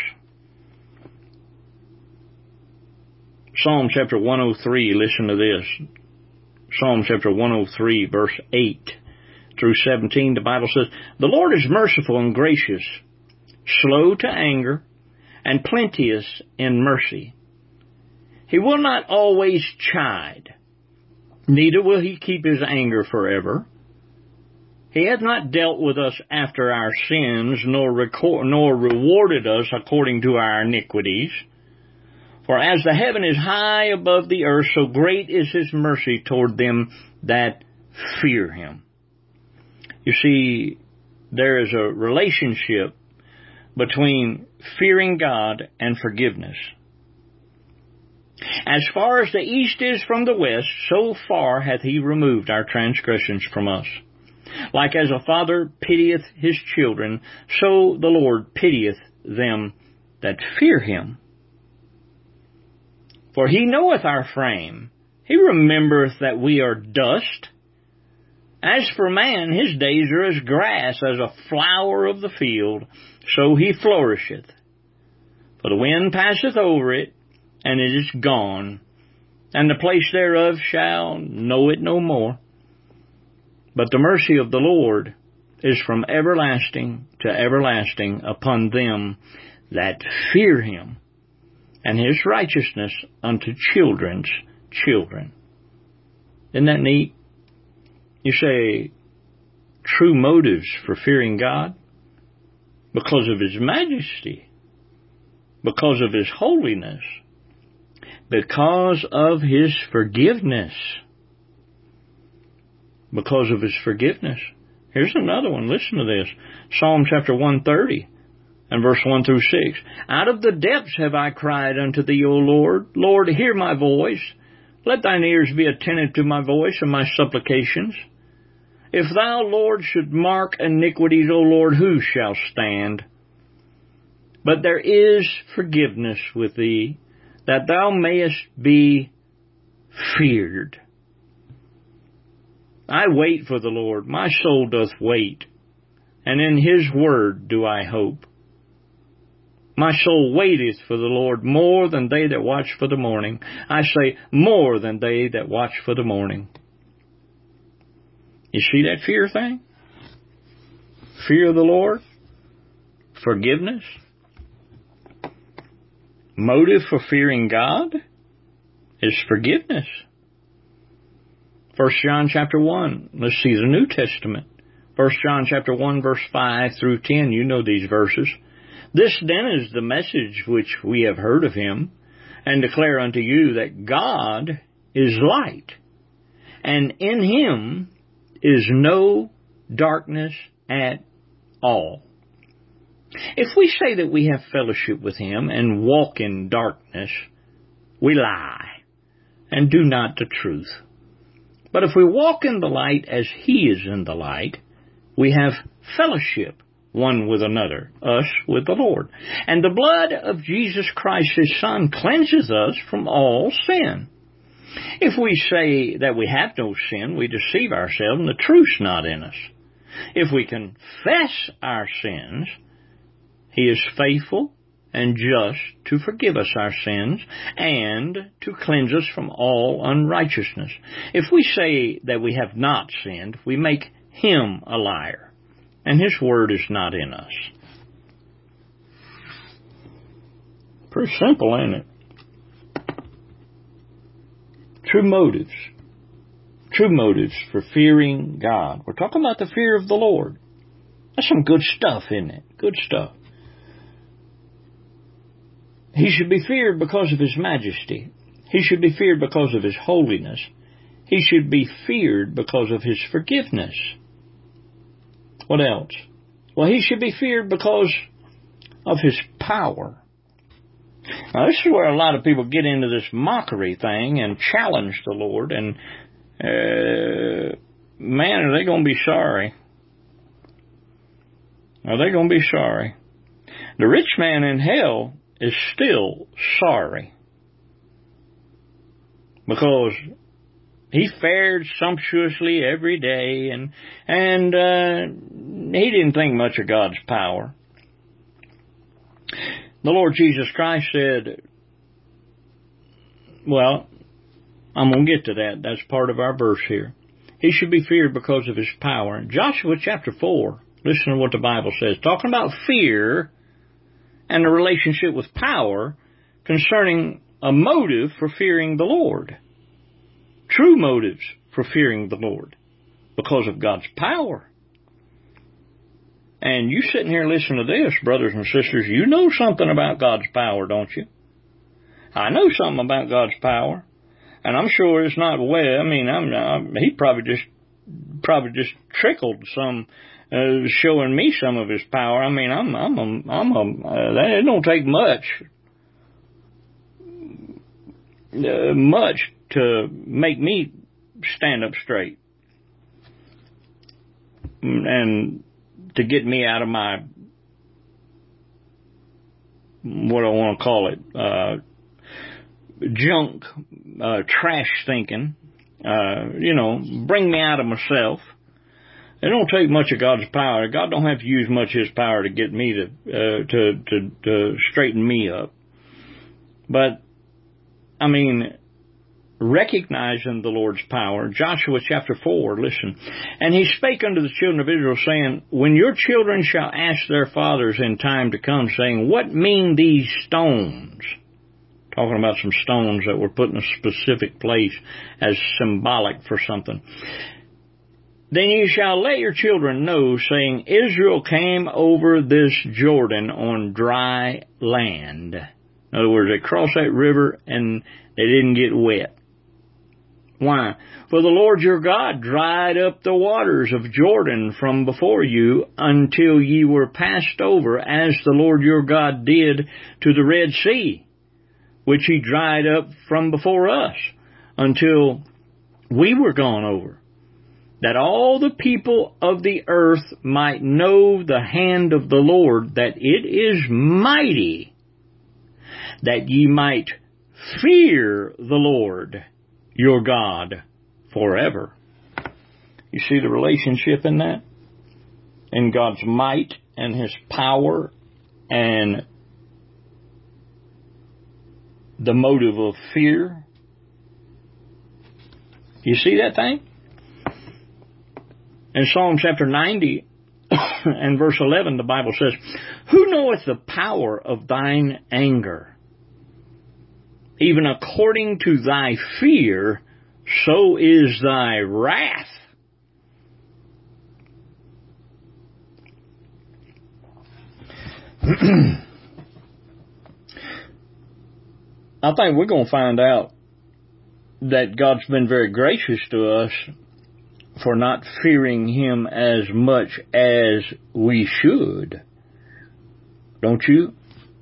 Psalm chapter 103, listen to this. Psalm chapter 103, verse 8 through 17, the Bible says, the Lord is merciful and gracious, slow to anger, and plenteous in mercy. He will not always chide, neither will he keep his anger forever. He hath not dealt with us after our sins, nor rewarded us according to our iniquities. For as the heaven is high above the earth, so great is his mercy toward them that fear him. You see, there is a relationship between fearing God and forgiveness. As far as the east is from the west, so far hath he removed our transgressions from us. Like as a father pitieth his children, so the Lord pitieth them that fear him. For he knoweth our frame. He remembereth that we are dust. As for man, his days are as grass, as a flower of the field, so he flourisheth. For the wind passeth over it, and it is gone, and the place thereof shall know it no more. But the mercy of the Lord is from everlasting to everlasting upon them that fear him, and his righteousness unto children's children. Isn't that neat? You say, true motives for fearing God? Because of his majesty, because of his holiness, because of his forgiveness. Because of his forgiveness. Here's another one. Listen to this. Psalm chapter 130 and verse 1 through 6. Out of the depths have I cried unto thee, O Lord. Lord, hear my voice. Let thine ears be attentive to my voice and my supplications. If thou, Lord, should mark iniquities, O Lord, who shall stand? But there is forgiveness with thee, that thou mayest be feared. I wait for the Lord, my soul doth wait, and in his word do I hope. My soul waiteth for the Lord more than they that watch for the morning. I say, more than they that watch for the morning. You see that fear thing? Fear of the Lord? Forgiveness? Motive for fearing God is forgiveness. 1 John chapter 1. Let's see the New Testament. 1 John chapter 1 verse 5 through 10. You know these verses. This then is the message which we have heard of him, and declare unto you that God is light, and in him is no darkness at all. If we say that we have fellowship with him and walk in darkness, we lie and do not the truth. But if we walk in the light as he is in the light, we have fellowship one with another, us with the Lord. And the blood of Jesus Christ, his Son, cleanses us from all sin. If we say that we have no sin, we deceive ourselves, and the truth's not in us. If we confess our sins, he is faithful and just to forgive us our sins and to cleanse us from all unrighteousness. If we say that we have not sinned, we make him a liar, and his word is not in us. Pretty simple, ain't it? True motives. True motives for fearing God. We're talking about the fear of the Lord. That's some good stuff, isn't it? Good stuff. He should be feared because of his majesty. He should be feared because of his holiness. He should be feared because of his forgiveness. What else? Well, he should be feared because of his power. Now, this is where a lot of people get into this mockery thing and challenge the Lord, and man, are they going to be sorry? Are they going to be sorry? The rich man in hell is still sorry because he fared sumptuously every day, and he didn't think much of God's power. The Lord Jesus Christ said, well, I'm going to get to that. That's part of our verse here. He should be feared because of his power. Joshua chapter 4, listen to what the Bible says. Talking about fear and the relationship with power concerning a motive for fearing the Lord. True motives for fearing the Lord because of God's power. And you sitting here listening to this, brothers and sisters, you know something about God's power, don't you? I know something about God's power. And I'm sure it's not well. I mean, he probably probably just trickled some, showing me some of his power. I mean, it don't take much to make me stand up straight and to get me out of my, what I want to call it, junk, trash thinking, bring me out of myself. It don't take much of God's power. God don't have to use much of his power to get me to straighten me up. But, I mean, recognizing the Lord's power, Joshua chapter 4, listen. And he spake unto the children of Israel, saying, when your children shall ask their fathers in time to come, saying, what mean these stones? Talking about some stones that were put in a specific place as symbolic for something. Then you shall let your children know, saying, Israel came over this Jordan on dry land. In other words, they crossed that river and they didn't get wet. Why? For the Lord your God dried up the waters of Jordan from before you until ye were passed over, as the Lord your God did to the Red Sea, which he dried up from before us until we were gone over, that all the people of the earth might know the hand of the Lord, that it is mighty, that ye might fear the Lord your God forever. You see the relationship in that? In God's might and his power and the motive of fear. You see that thing? In Psalm chapter 90 and verse 11, the Bible says, who knoweth the power of thine anger? Even according to thy fear, so is thy wrath. I think we're going to find out that God's been very gracious to us for not fearing him as much as we should. Don't you?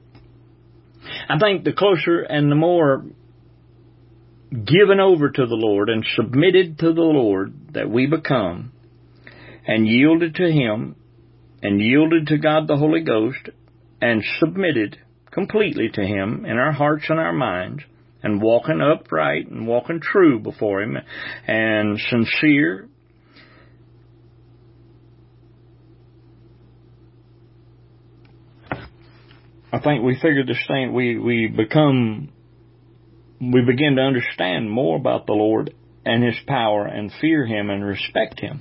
I think the closer and the more given over to the Lord and submitted to the Lord that we become, and yielded to him, and yielded to God the Holy Ghost, and submitted completely to him in our hearts and our minds, and walking upright and walking true before him, and sincere, I think we figure this thing, we begin to understand more about the Lord and his power and fear him and respect him.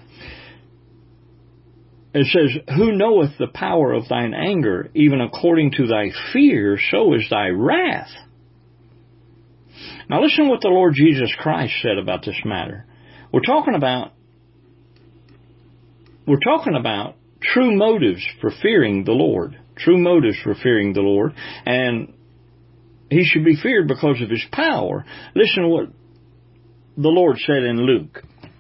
It says, who knoweth the power of thine anger, even according to thy fear, so is thy wrath. Now listen to what the Lord Jesus Christ said about this matter. We're talking about true motives for fearing the Lord. True motives for fearing the Lord. And he should be feared because of his power. Listen to what the Lord said in Luke.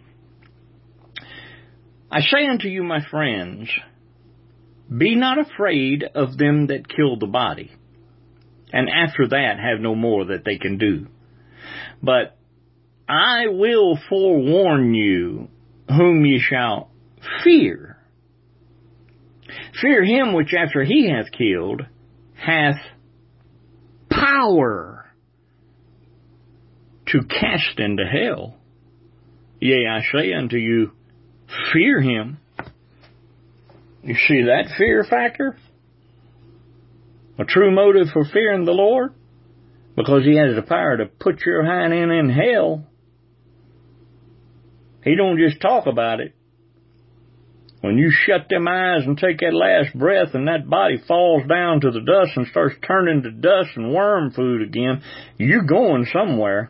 I say unto you, my friends, be not afraid of them that kill the body, and after that have no more that they can do. But I will forewarn you whom ye shall fear. Fear him which after he hath killed hath power to cast into hell. Yea, I say unto you, fear him. You see that fear factor? A true motive for fearing the Lord? Because he has the power to put your hind end in hell. He don't just talk about it. When you shut them eyes and take that last breath and that body falls down to the dust and starts turning to dust and worm food again, you're going somewhere.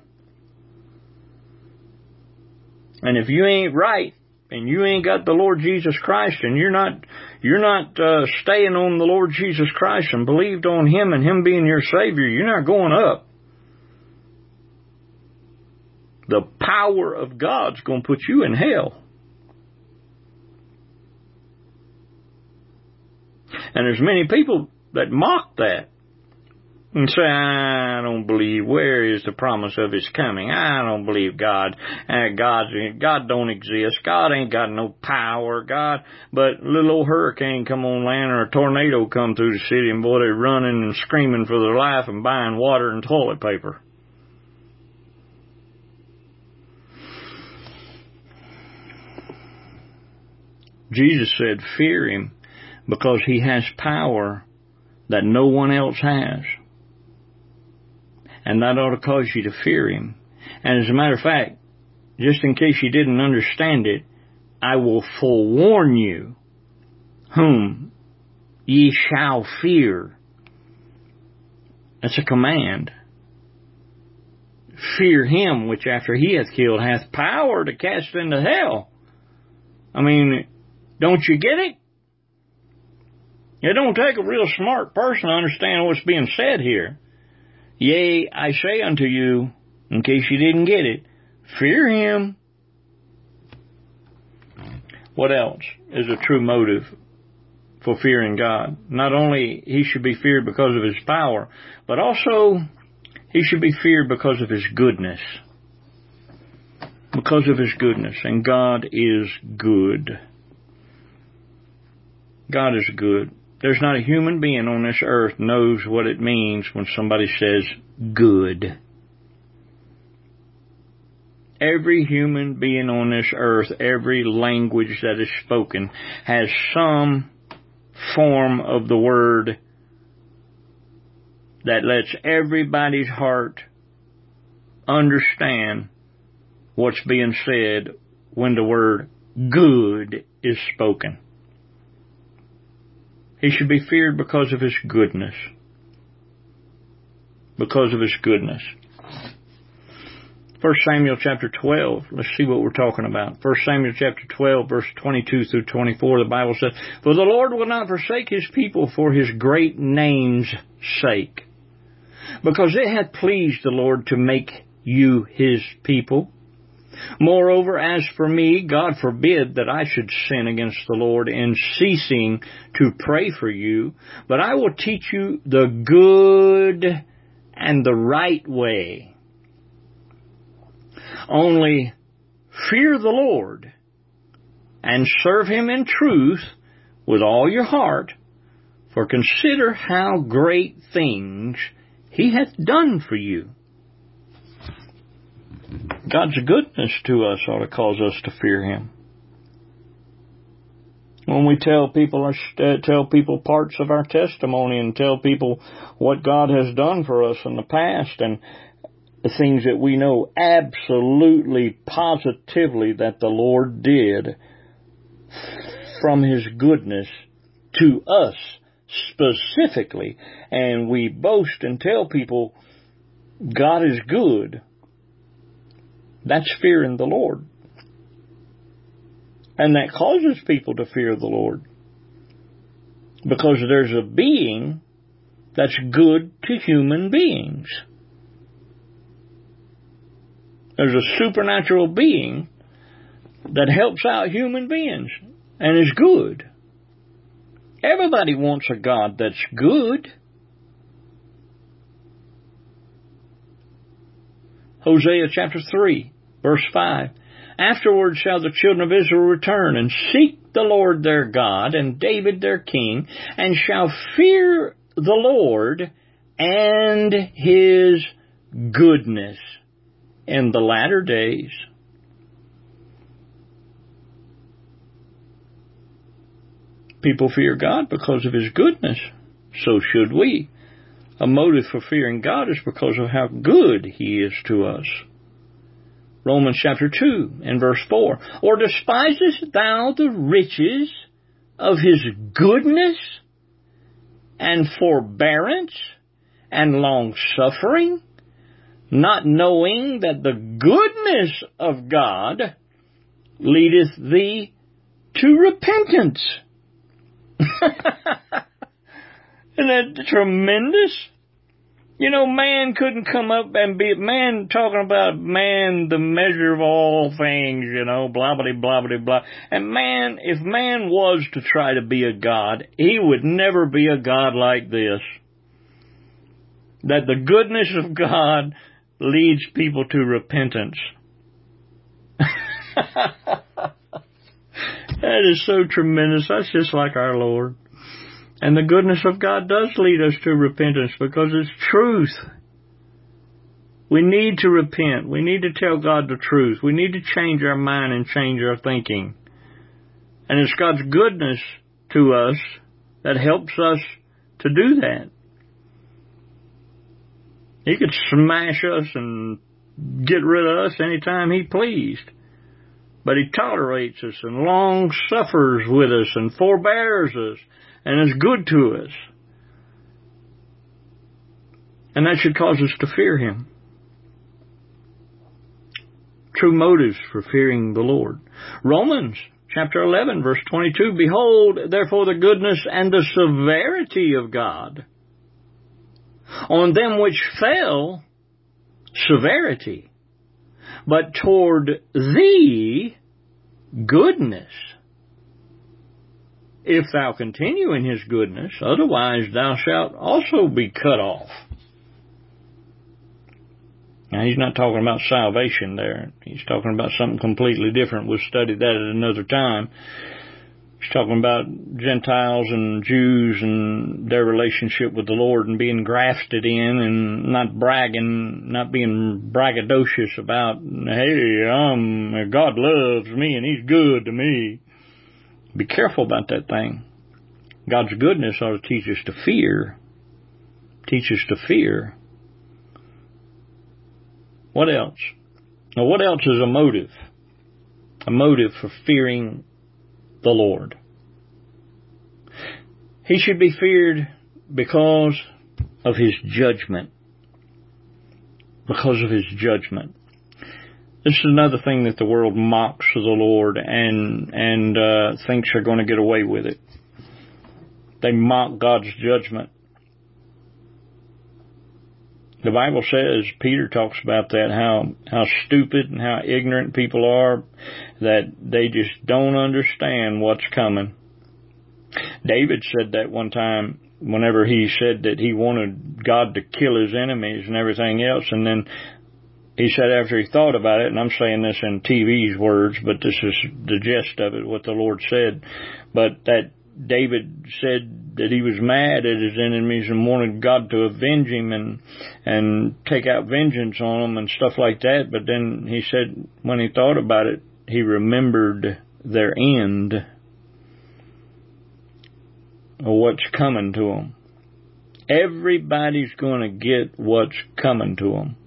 And if you ain't right, and you ain't got the Lord Jesus Christ, and you're not staying on the Lord Jesus Christ and believed on him and him being your Savior, you're not going up. The power of God's going to put you in hell. And there's many people that mock that and say, I don't believe, where is the promise of His coming? I don't believe God. God don't exist. God ain't got no power. But a little old hurricane come on land or a tornado come through the city and boy, they're running and screaming for their life and buying water and toilet paper. Jesus said, fear Him because He has power that no one else has. And that ought to cause you to fear Him. And as a matter of fact, just in case you didn't understand it, I will forewarn you whom ye shall fear. That's a command. Fear Him which after He hath killed hath power to cast into hell. I mean, don't you get it? It don't take a real smart person to understand what's being said here. Yea, I say unto you, in case you didn't get it, fear Him. What else is a true motive for fearing God? Not only He should be feared because of His power, but also He should be feared because of His goodness. Because of His goodness. And God is good. God is good. There's not a human being on this earth knows what it means when somebody says good. Every human being on this earth, every language that is spoken, has some form of the word that lets everybody's heart understand what's being said when the word good is spoken. He should be feared because of His goodness. Because of His goodness. 1 Samuel chapter 12. Let's see what we're talking about. 1 Samuel chapter 12, verse 22 through 24, the Bible says, For the Lord will not forsake His people for His great name's sake, because it hath pleased the Lord to make you His people. Moreover, as for me, God forbid that I should sin against the Lord in ceasing to pray for you, but I will teach you the good and the right way. Only fear the Lord and serve Him in truth with all your heart, for consider how great things He hath done for you. God's goodness to us ought to cause us to fear Him. When we tell people parts of our testimony and tell people what God has done for us in the past and the things that we know absolutely, positively that the Lord did from His goodness to us specifically, and we boast and tell people God is good, that's fearing the Lord. And that causes people to fear the Lord. Because there's a being that's good to human beings. There's a supernatural being that helps out human beings and is good. Everybody wants a God that's good. Hosea chapter 3. Verse 5, Afterward shall the children of Israel return and seek the Lord their God and David their king, and shall fear the Lord and His goodness in the latter days. People fear God because of His goodness. So should we. A motive for fearing God is because of how good He is to us. Romans chapter 2 and verse 4. Or despisest thou the riches of His goodness and forbearance and long-suffering, not knowing that the goodness of God leadeth thee to repentance? Isn't that tremendous? You know, man couldn't come up and be, man talking about man, the measure of all things, you know, blah, blah, blah, blah, blah. And man, if man was to try to be a God, he would never be a God like this. That the goodness of God leads people to repentance. That is so tremendous. That's just like our Lord. And the goodness of God does lead us to repentance because it's truth. We need to repent. We need to tell God the truth. We need to change our mind and change our thinking. And it's God's goodness to us that helps us to do that. He could smash us and get rid of us anytime He pleased. But He tolerates us and long suffers with us and forbears us and is good to us. And that should cause us to fear Him. True motives for fearing the Lord. Romans chapter 11 verse 22, behold, therefore the goodness and the severity of God. On them which fell, severity. But toward thee, goodness. If thou continue in His goodness, otherwise thou shalt also be cut off. Now, He's not talking about salvation there. He's talking about something completely different. We'll study that at another time. He's talking about Gentiles and Jews and their relationship with the Lord and being grafted in and not bragging, not being braggadocious about, hey, God loves me and He's good to me. Be careful about that thing. God's goodness ought to teach us to fear. Teach us to fear. What else? Now, what else is a motive? A motive for fearing the Lord. He should be feared because of His judgment. Because of His judgment. This is another thing that the world mocks of the Lord and thinks they're going to get away with it. They mock God's judgment. The Bible says, Peter talks about that, how stupid and how ignorant people are, that they just don't understand what's coming. David said that one time whenever he said that he wanted God to kill his enemies and everything else, and then he said after he thought about it, and I'm saying this in TV's words, but this is the gist of it, what the Lord said, but that David said that he was mad at his enemies and wanted God to avenge him and take out vengeance on them and stuff like that. But then he said when he thought about it, he remembered their end of what's coming to them. Everybody's going to get what's coming to them.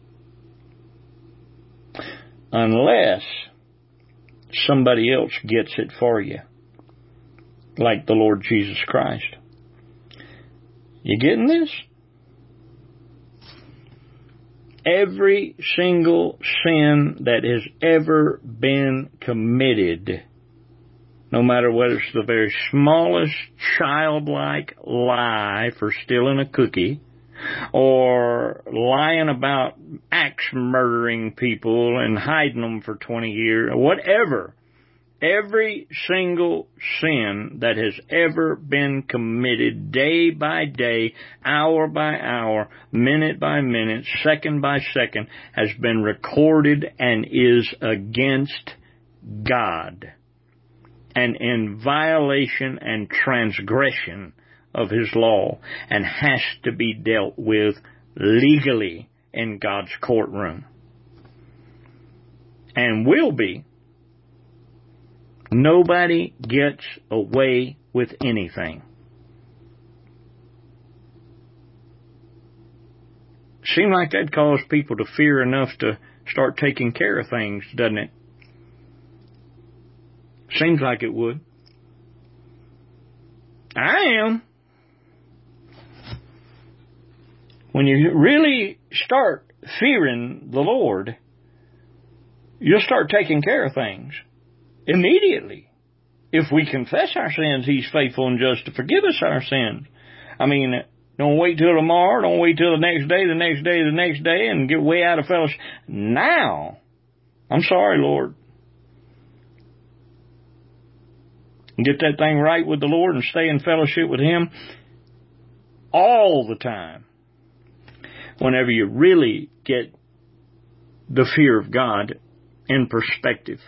Unless somebody else gets it for you. Like the Lord Jesus Christ. You getting this? Every single sin that has ever been committed, no matter whether it's the very smallest childlike lie for stealing a cookie, or lying about axe murdering people and hiding them for 20 years, or whatever. Every single sin that has ever been committed day by day, hour by hour, minute by minute, second by second, has been recorded and is against God and in violation and transgression of His law and has to be dealt with legally in God's courtroom. And will be. Nobody gets away with anything. Seems like that'd cause people to fear enough to start taking care of things, doesn't it? Seems like it would. I am. When you really start fearing the Lord, you'll start taking care of things. Immediately. If we confess our sins, He's faithful and just to forgive us our sins. I mean, Don't wait till tomorrow. Don't wait till the next day, the next day, the next day, and get way out of fellowship. Now, I'm sorry, Lord. Get that thing right with the Lord and stay in fellowship with Him all the time. Whenever you really get the fear of God in perspective.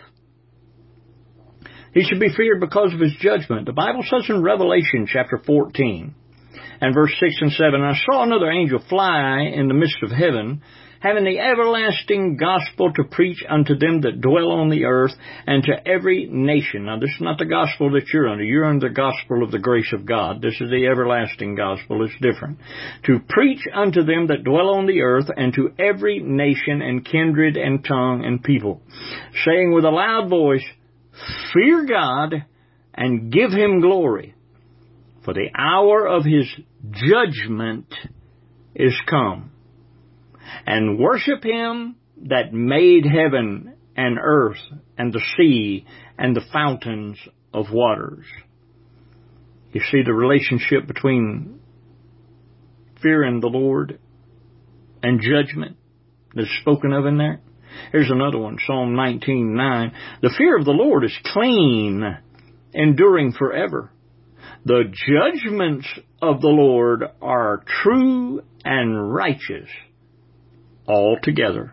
He should be feared because of His judgment. The Bible says in Revelation chapter 14 and verse 6 and 7, I saw another angel fly in the midst of heaven, having the everlasting gospel to preach unto them that dwell on the earth and to every nation. Now, this is not the gospel that you're under. You're under the gospel of the grace of God. This is the everlasting gospel. It's different. To preach unto them that dwell on the earth and to every nation and kindred and tongue and people, saying with a loud voice, fear God and give Him glory, for the hour of His judgment is come. And worship Him that made heaven and earth and the sea and the fountains of waters. You see the relationship between fearing the Lord and judgment that's spoken of in there? Here's another one, Psalm 19:9. The fear of the Lord is clean, enduring forever. The judgments of the Lord are true and righteous altogether.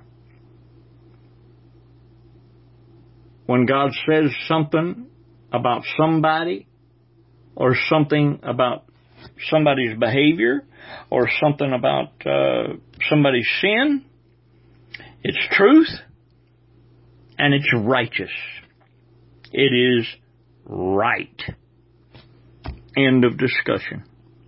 When God says something about somebody, or something about somebody's behavior, or something about somebody's sin, it's truth and it's righteous. It is right. End of discussion.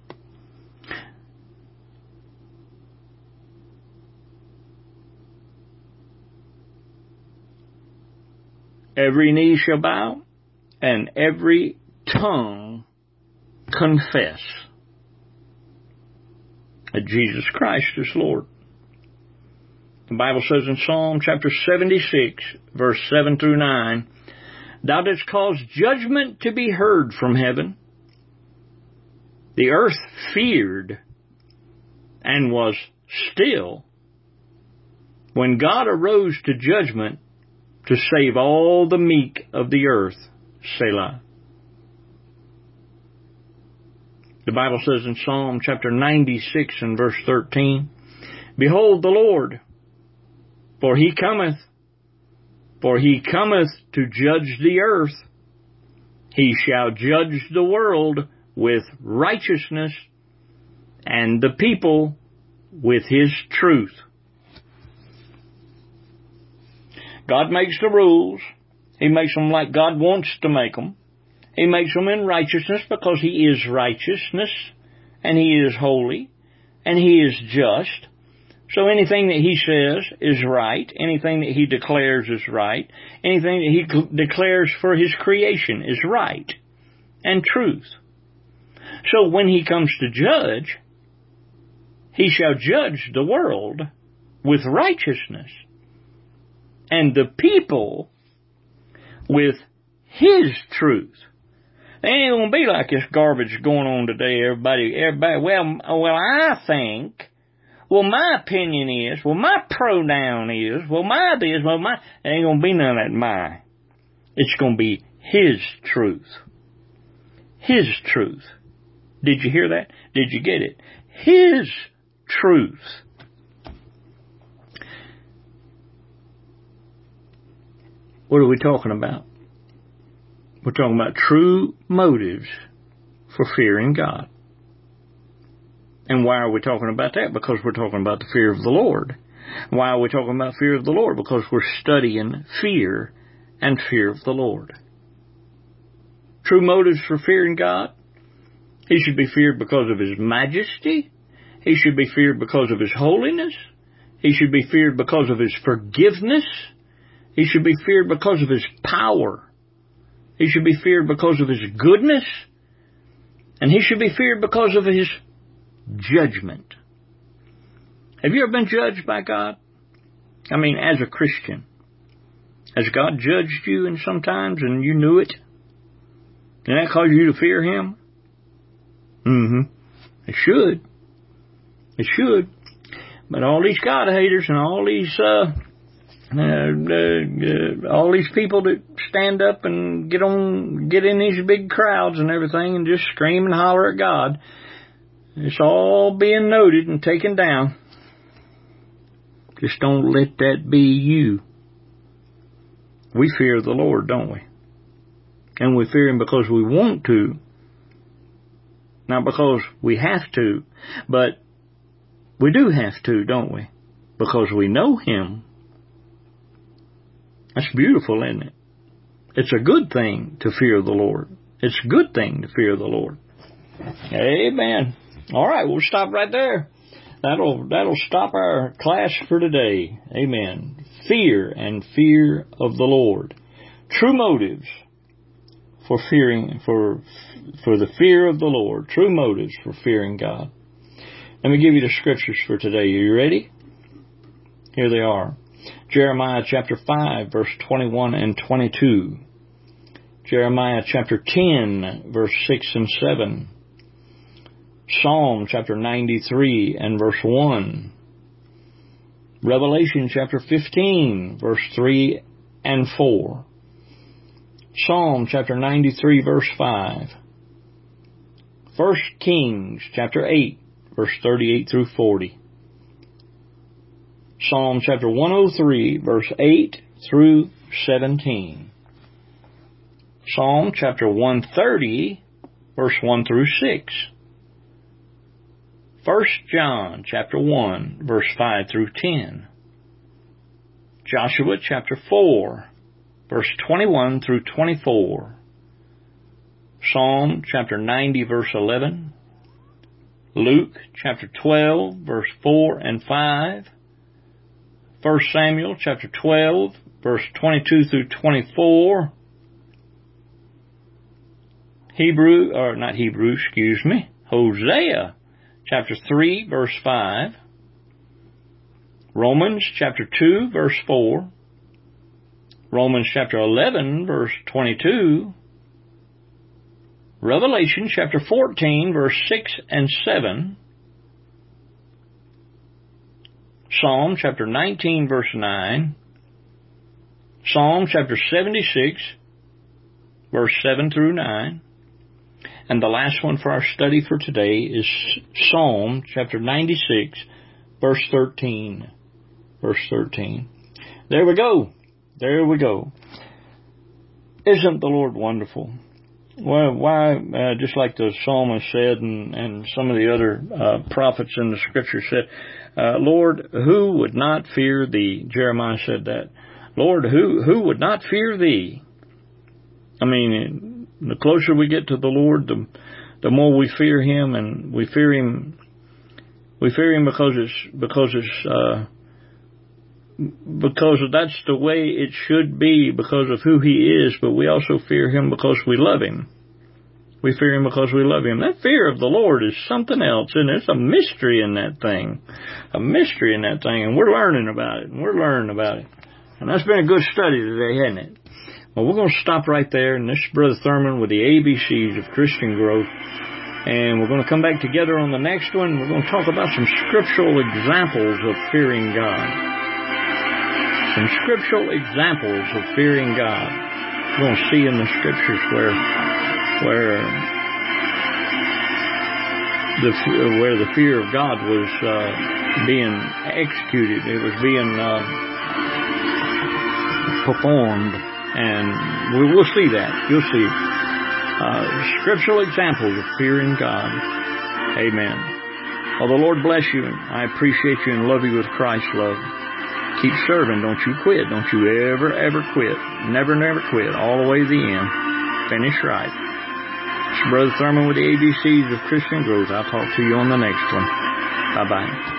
Every knee shall bow and every tongue confess that Jesus Christ is Lord. The Bible says in Psalm chapter 76, verse 7 through 9, Thou didst cause judgment to be heard from heaven. The earth feared and was still when God arose to judgment to save all the meek of the earth. Selah. The Bible says in Psalm chapter 96 and verse 13, Behold the Lord, for He cometh to judge the earth. He shall judge the world with righteousness and the people with His truth. God makes the rules. He makes them like God wants to make them. He makes them in righteousness because He is righteousness and He is holy and He is just. So anything that He says is right. Anything that He declares is right. Anything that He declares for His creation is right and truth. So when He comes to judge, He shall judge the world with righteousness and the people with His truth. It ain't going to be like this garbage going on today. Everybody, well, I think, well, my opinion is, well, my pronoun is, well, my this, well, my, it ain't going to be none of that my. It's going to be His truth. His truth. Did you hear that? Did you get it? His truth. What are we talking about? We're talking about true motives for fearing God. And why are we talking about that? Because we're talking about the fear of the Lord. Why are we talking about fear of the Lord? Because we're studying fear and fear of the Lord. True motives for fearing God. He should be feared because of His majesty. He should be feared because of His holiness. He should be feared because of His forgiveness. He should be feared because of His power. He should be feared because of His goodness. And He should be feared because of His judgment. Have you ever been judged by God? I mean, as a Christian. Has God judged you in sometimes and you knew it? Did that cause you to fear Him? It should. It should. But all these God haters and all these people that stand up and get in these big crowds and everything and just scream and holler at God, it's all being noted and taken down. Just don't let that be you. We fear the Lord, don't we? And we fear Him because we want to, not because we have to. But we do have to, don't we? Because we know Him. That's beautiful, isn't it? It's a good thing to fear the Lord. It's a good thing to fear the Lord. Amen. All right, we'll stop right there. That'll stop our class for today. Amen. Fear and fear of the Lord. True motives for the fear of the Lord. True motives for fearing God. Let me give you the scriptures for today. Are you ready? Here they are. Jeremiah chapter 5, verse 21 and 22. Jeremiah chapter 10, verse 6 and 7. Psalm chapter 93 and verse 1. Revelation chapter 15, verse 3 and 4. Psalm chapter 93, verse 5. 1 Kings chapter 8, verse 38 through 40. Psalm chapter 103, verse 8 through 17. Psalm chapter 130, verse 1 through 6. 1 John chapter 1, verse 5 through 10. Joshua chapter 4, verse 21 through 24. Psalm chapter 90, verse 11. Luke chapter 12, verse 4 and 5. 1 Samuel chapter 12, verse 22 through 24. Hosea chapter 3, verse 5. Romans chapter 2, verse 4. Romans chapter 11, verse 22. Revelation chapter 14, verse 6 and 7. Psalm chapter 19, verse 9. Psalm chapter 76, verse 7 through 9. And the last one for our study for today is Psalm chapter 96, verse 13. Verse 13. There we go. There we go. Isn't the Lord wonderful? Well, why, just like the psalmist said and some of the other prophets in the scripture said, Lord, who would not fear thee? Jeremiah said that. Lord, who would not fear thee? I mean, the closer we get to the Lord, the more we fear Him, and we fear Him because that's the way it should be, because of who He is, but we also fear Him because we love Him. We fear Him because we love Him. That fear of the Lord is something else, and there's a mystery in that thing. A mystery in that thing, and we're learning about it, And that's been a good study today, hasn't it? Well, we're going to stop right there, and this is Brother Thurman with the ABCs of Christian Growth, and we're going to come back together on the next one. We're going to talk about some scriptural examples of fearing God. Some scriptural examples of fearing God. We're going to see in the scriptures where the fear of God was being executed. It was being performed. And we will see that. You'll see scriptural examples of fearing God. Amen. Well, the Lord bless you. I appreciate you and love you with Christ's love. Keep serving. Don't you quit. Don't you ever quit. Never quit. All the way to the end. Finish right. It's Brother Thurman with the ABCs of Christian Growth. I'll talk to you on the next one. Bye-bye.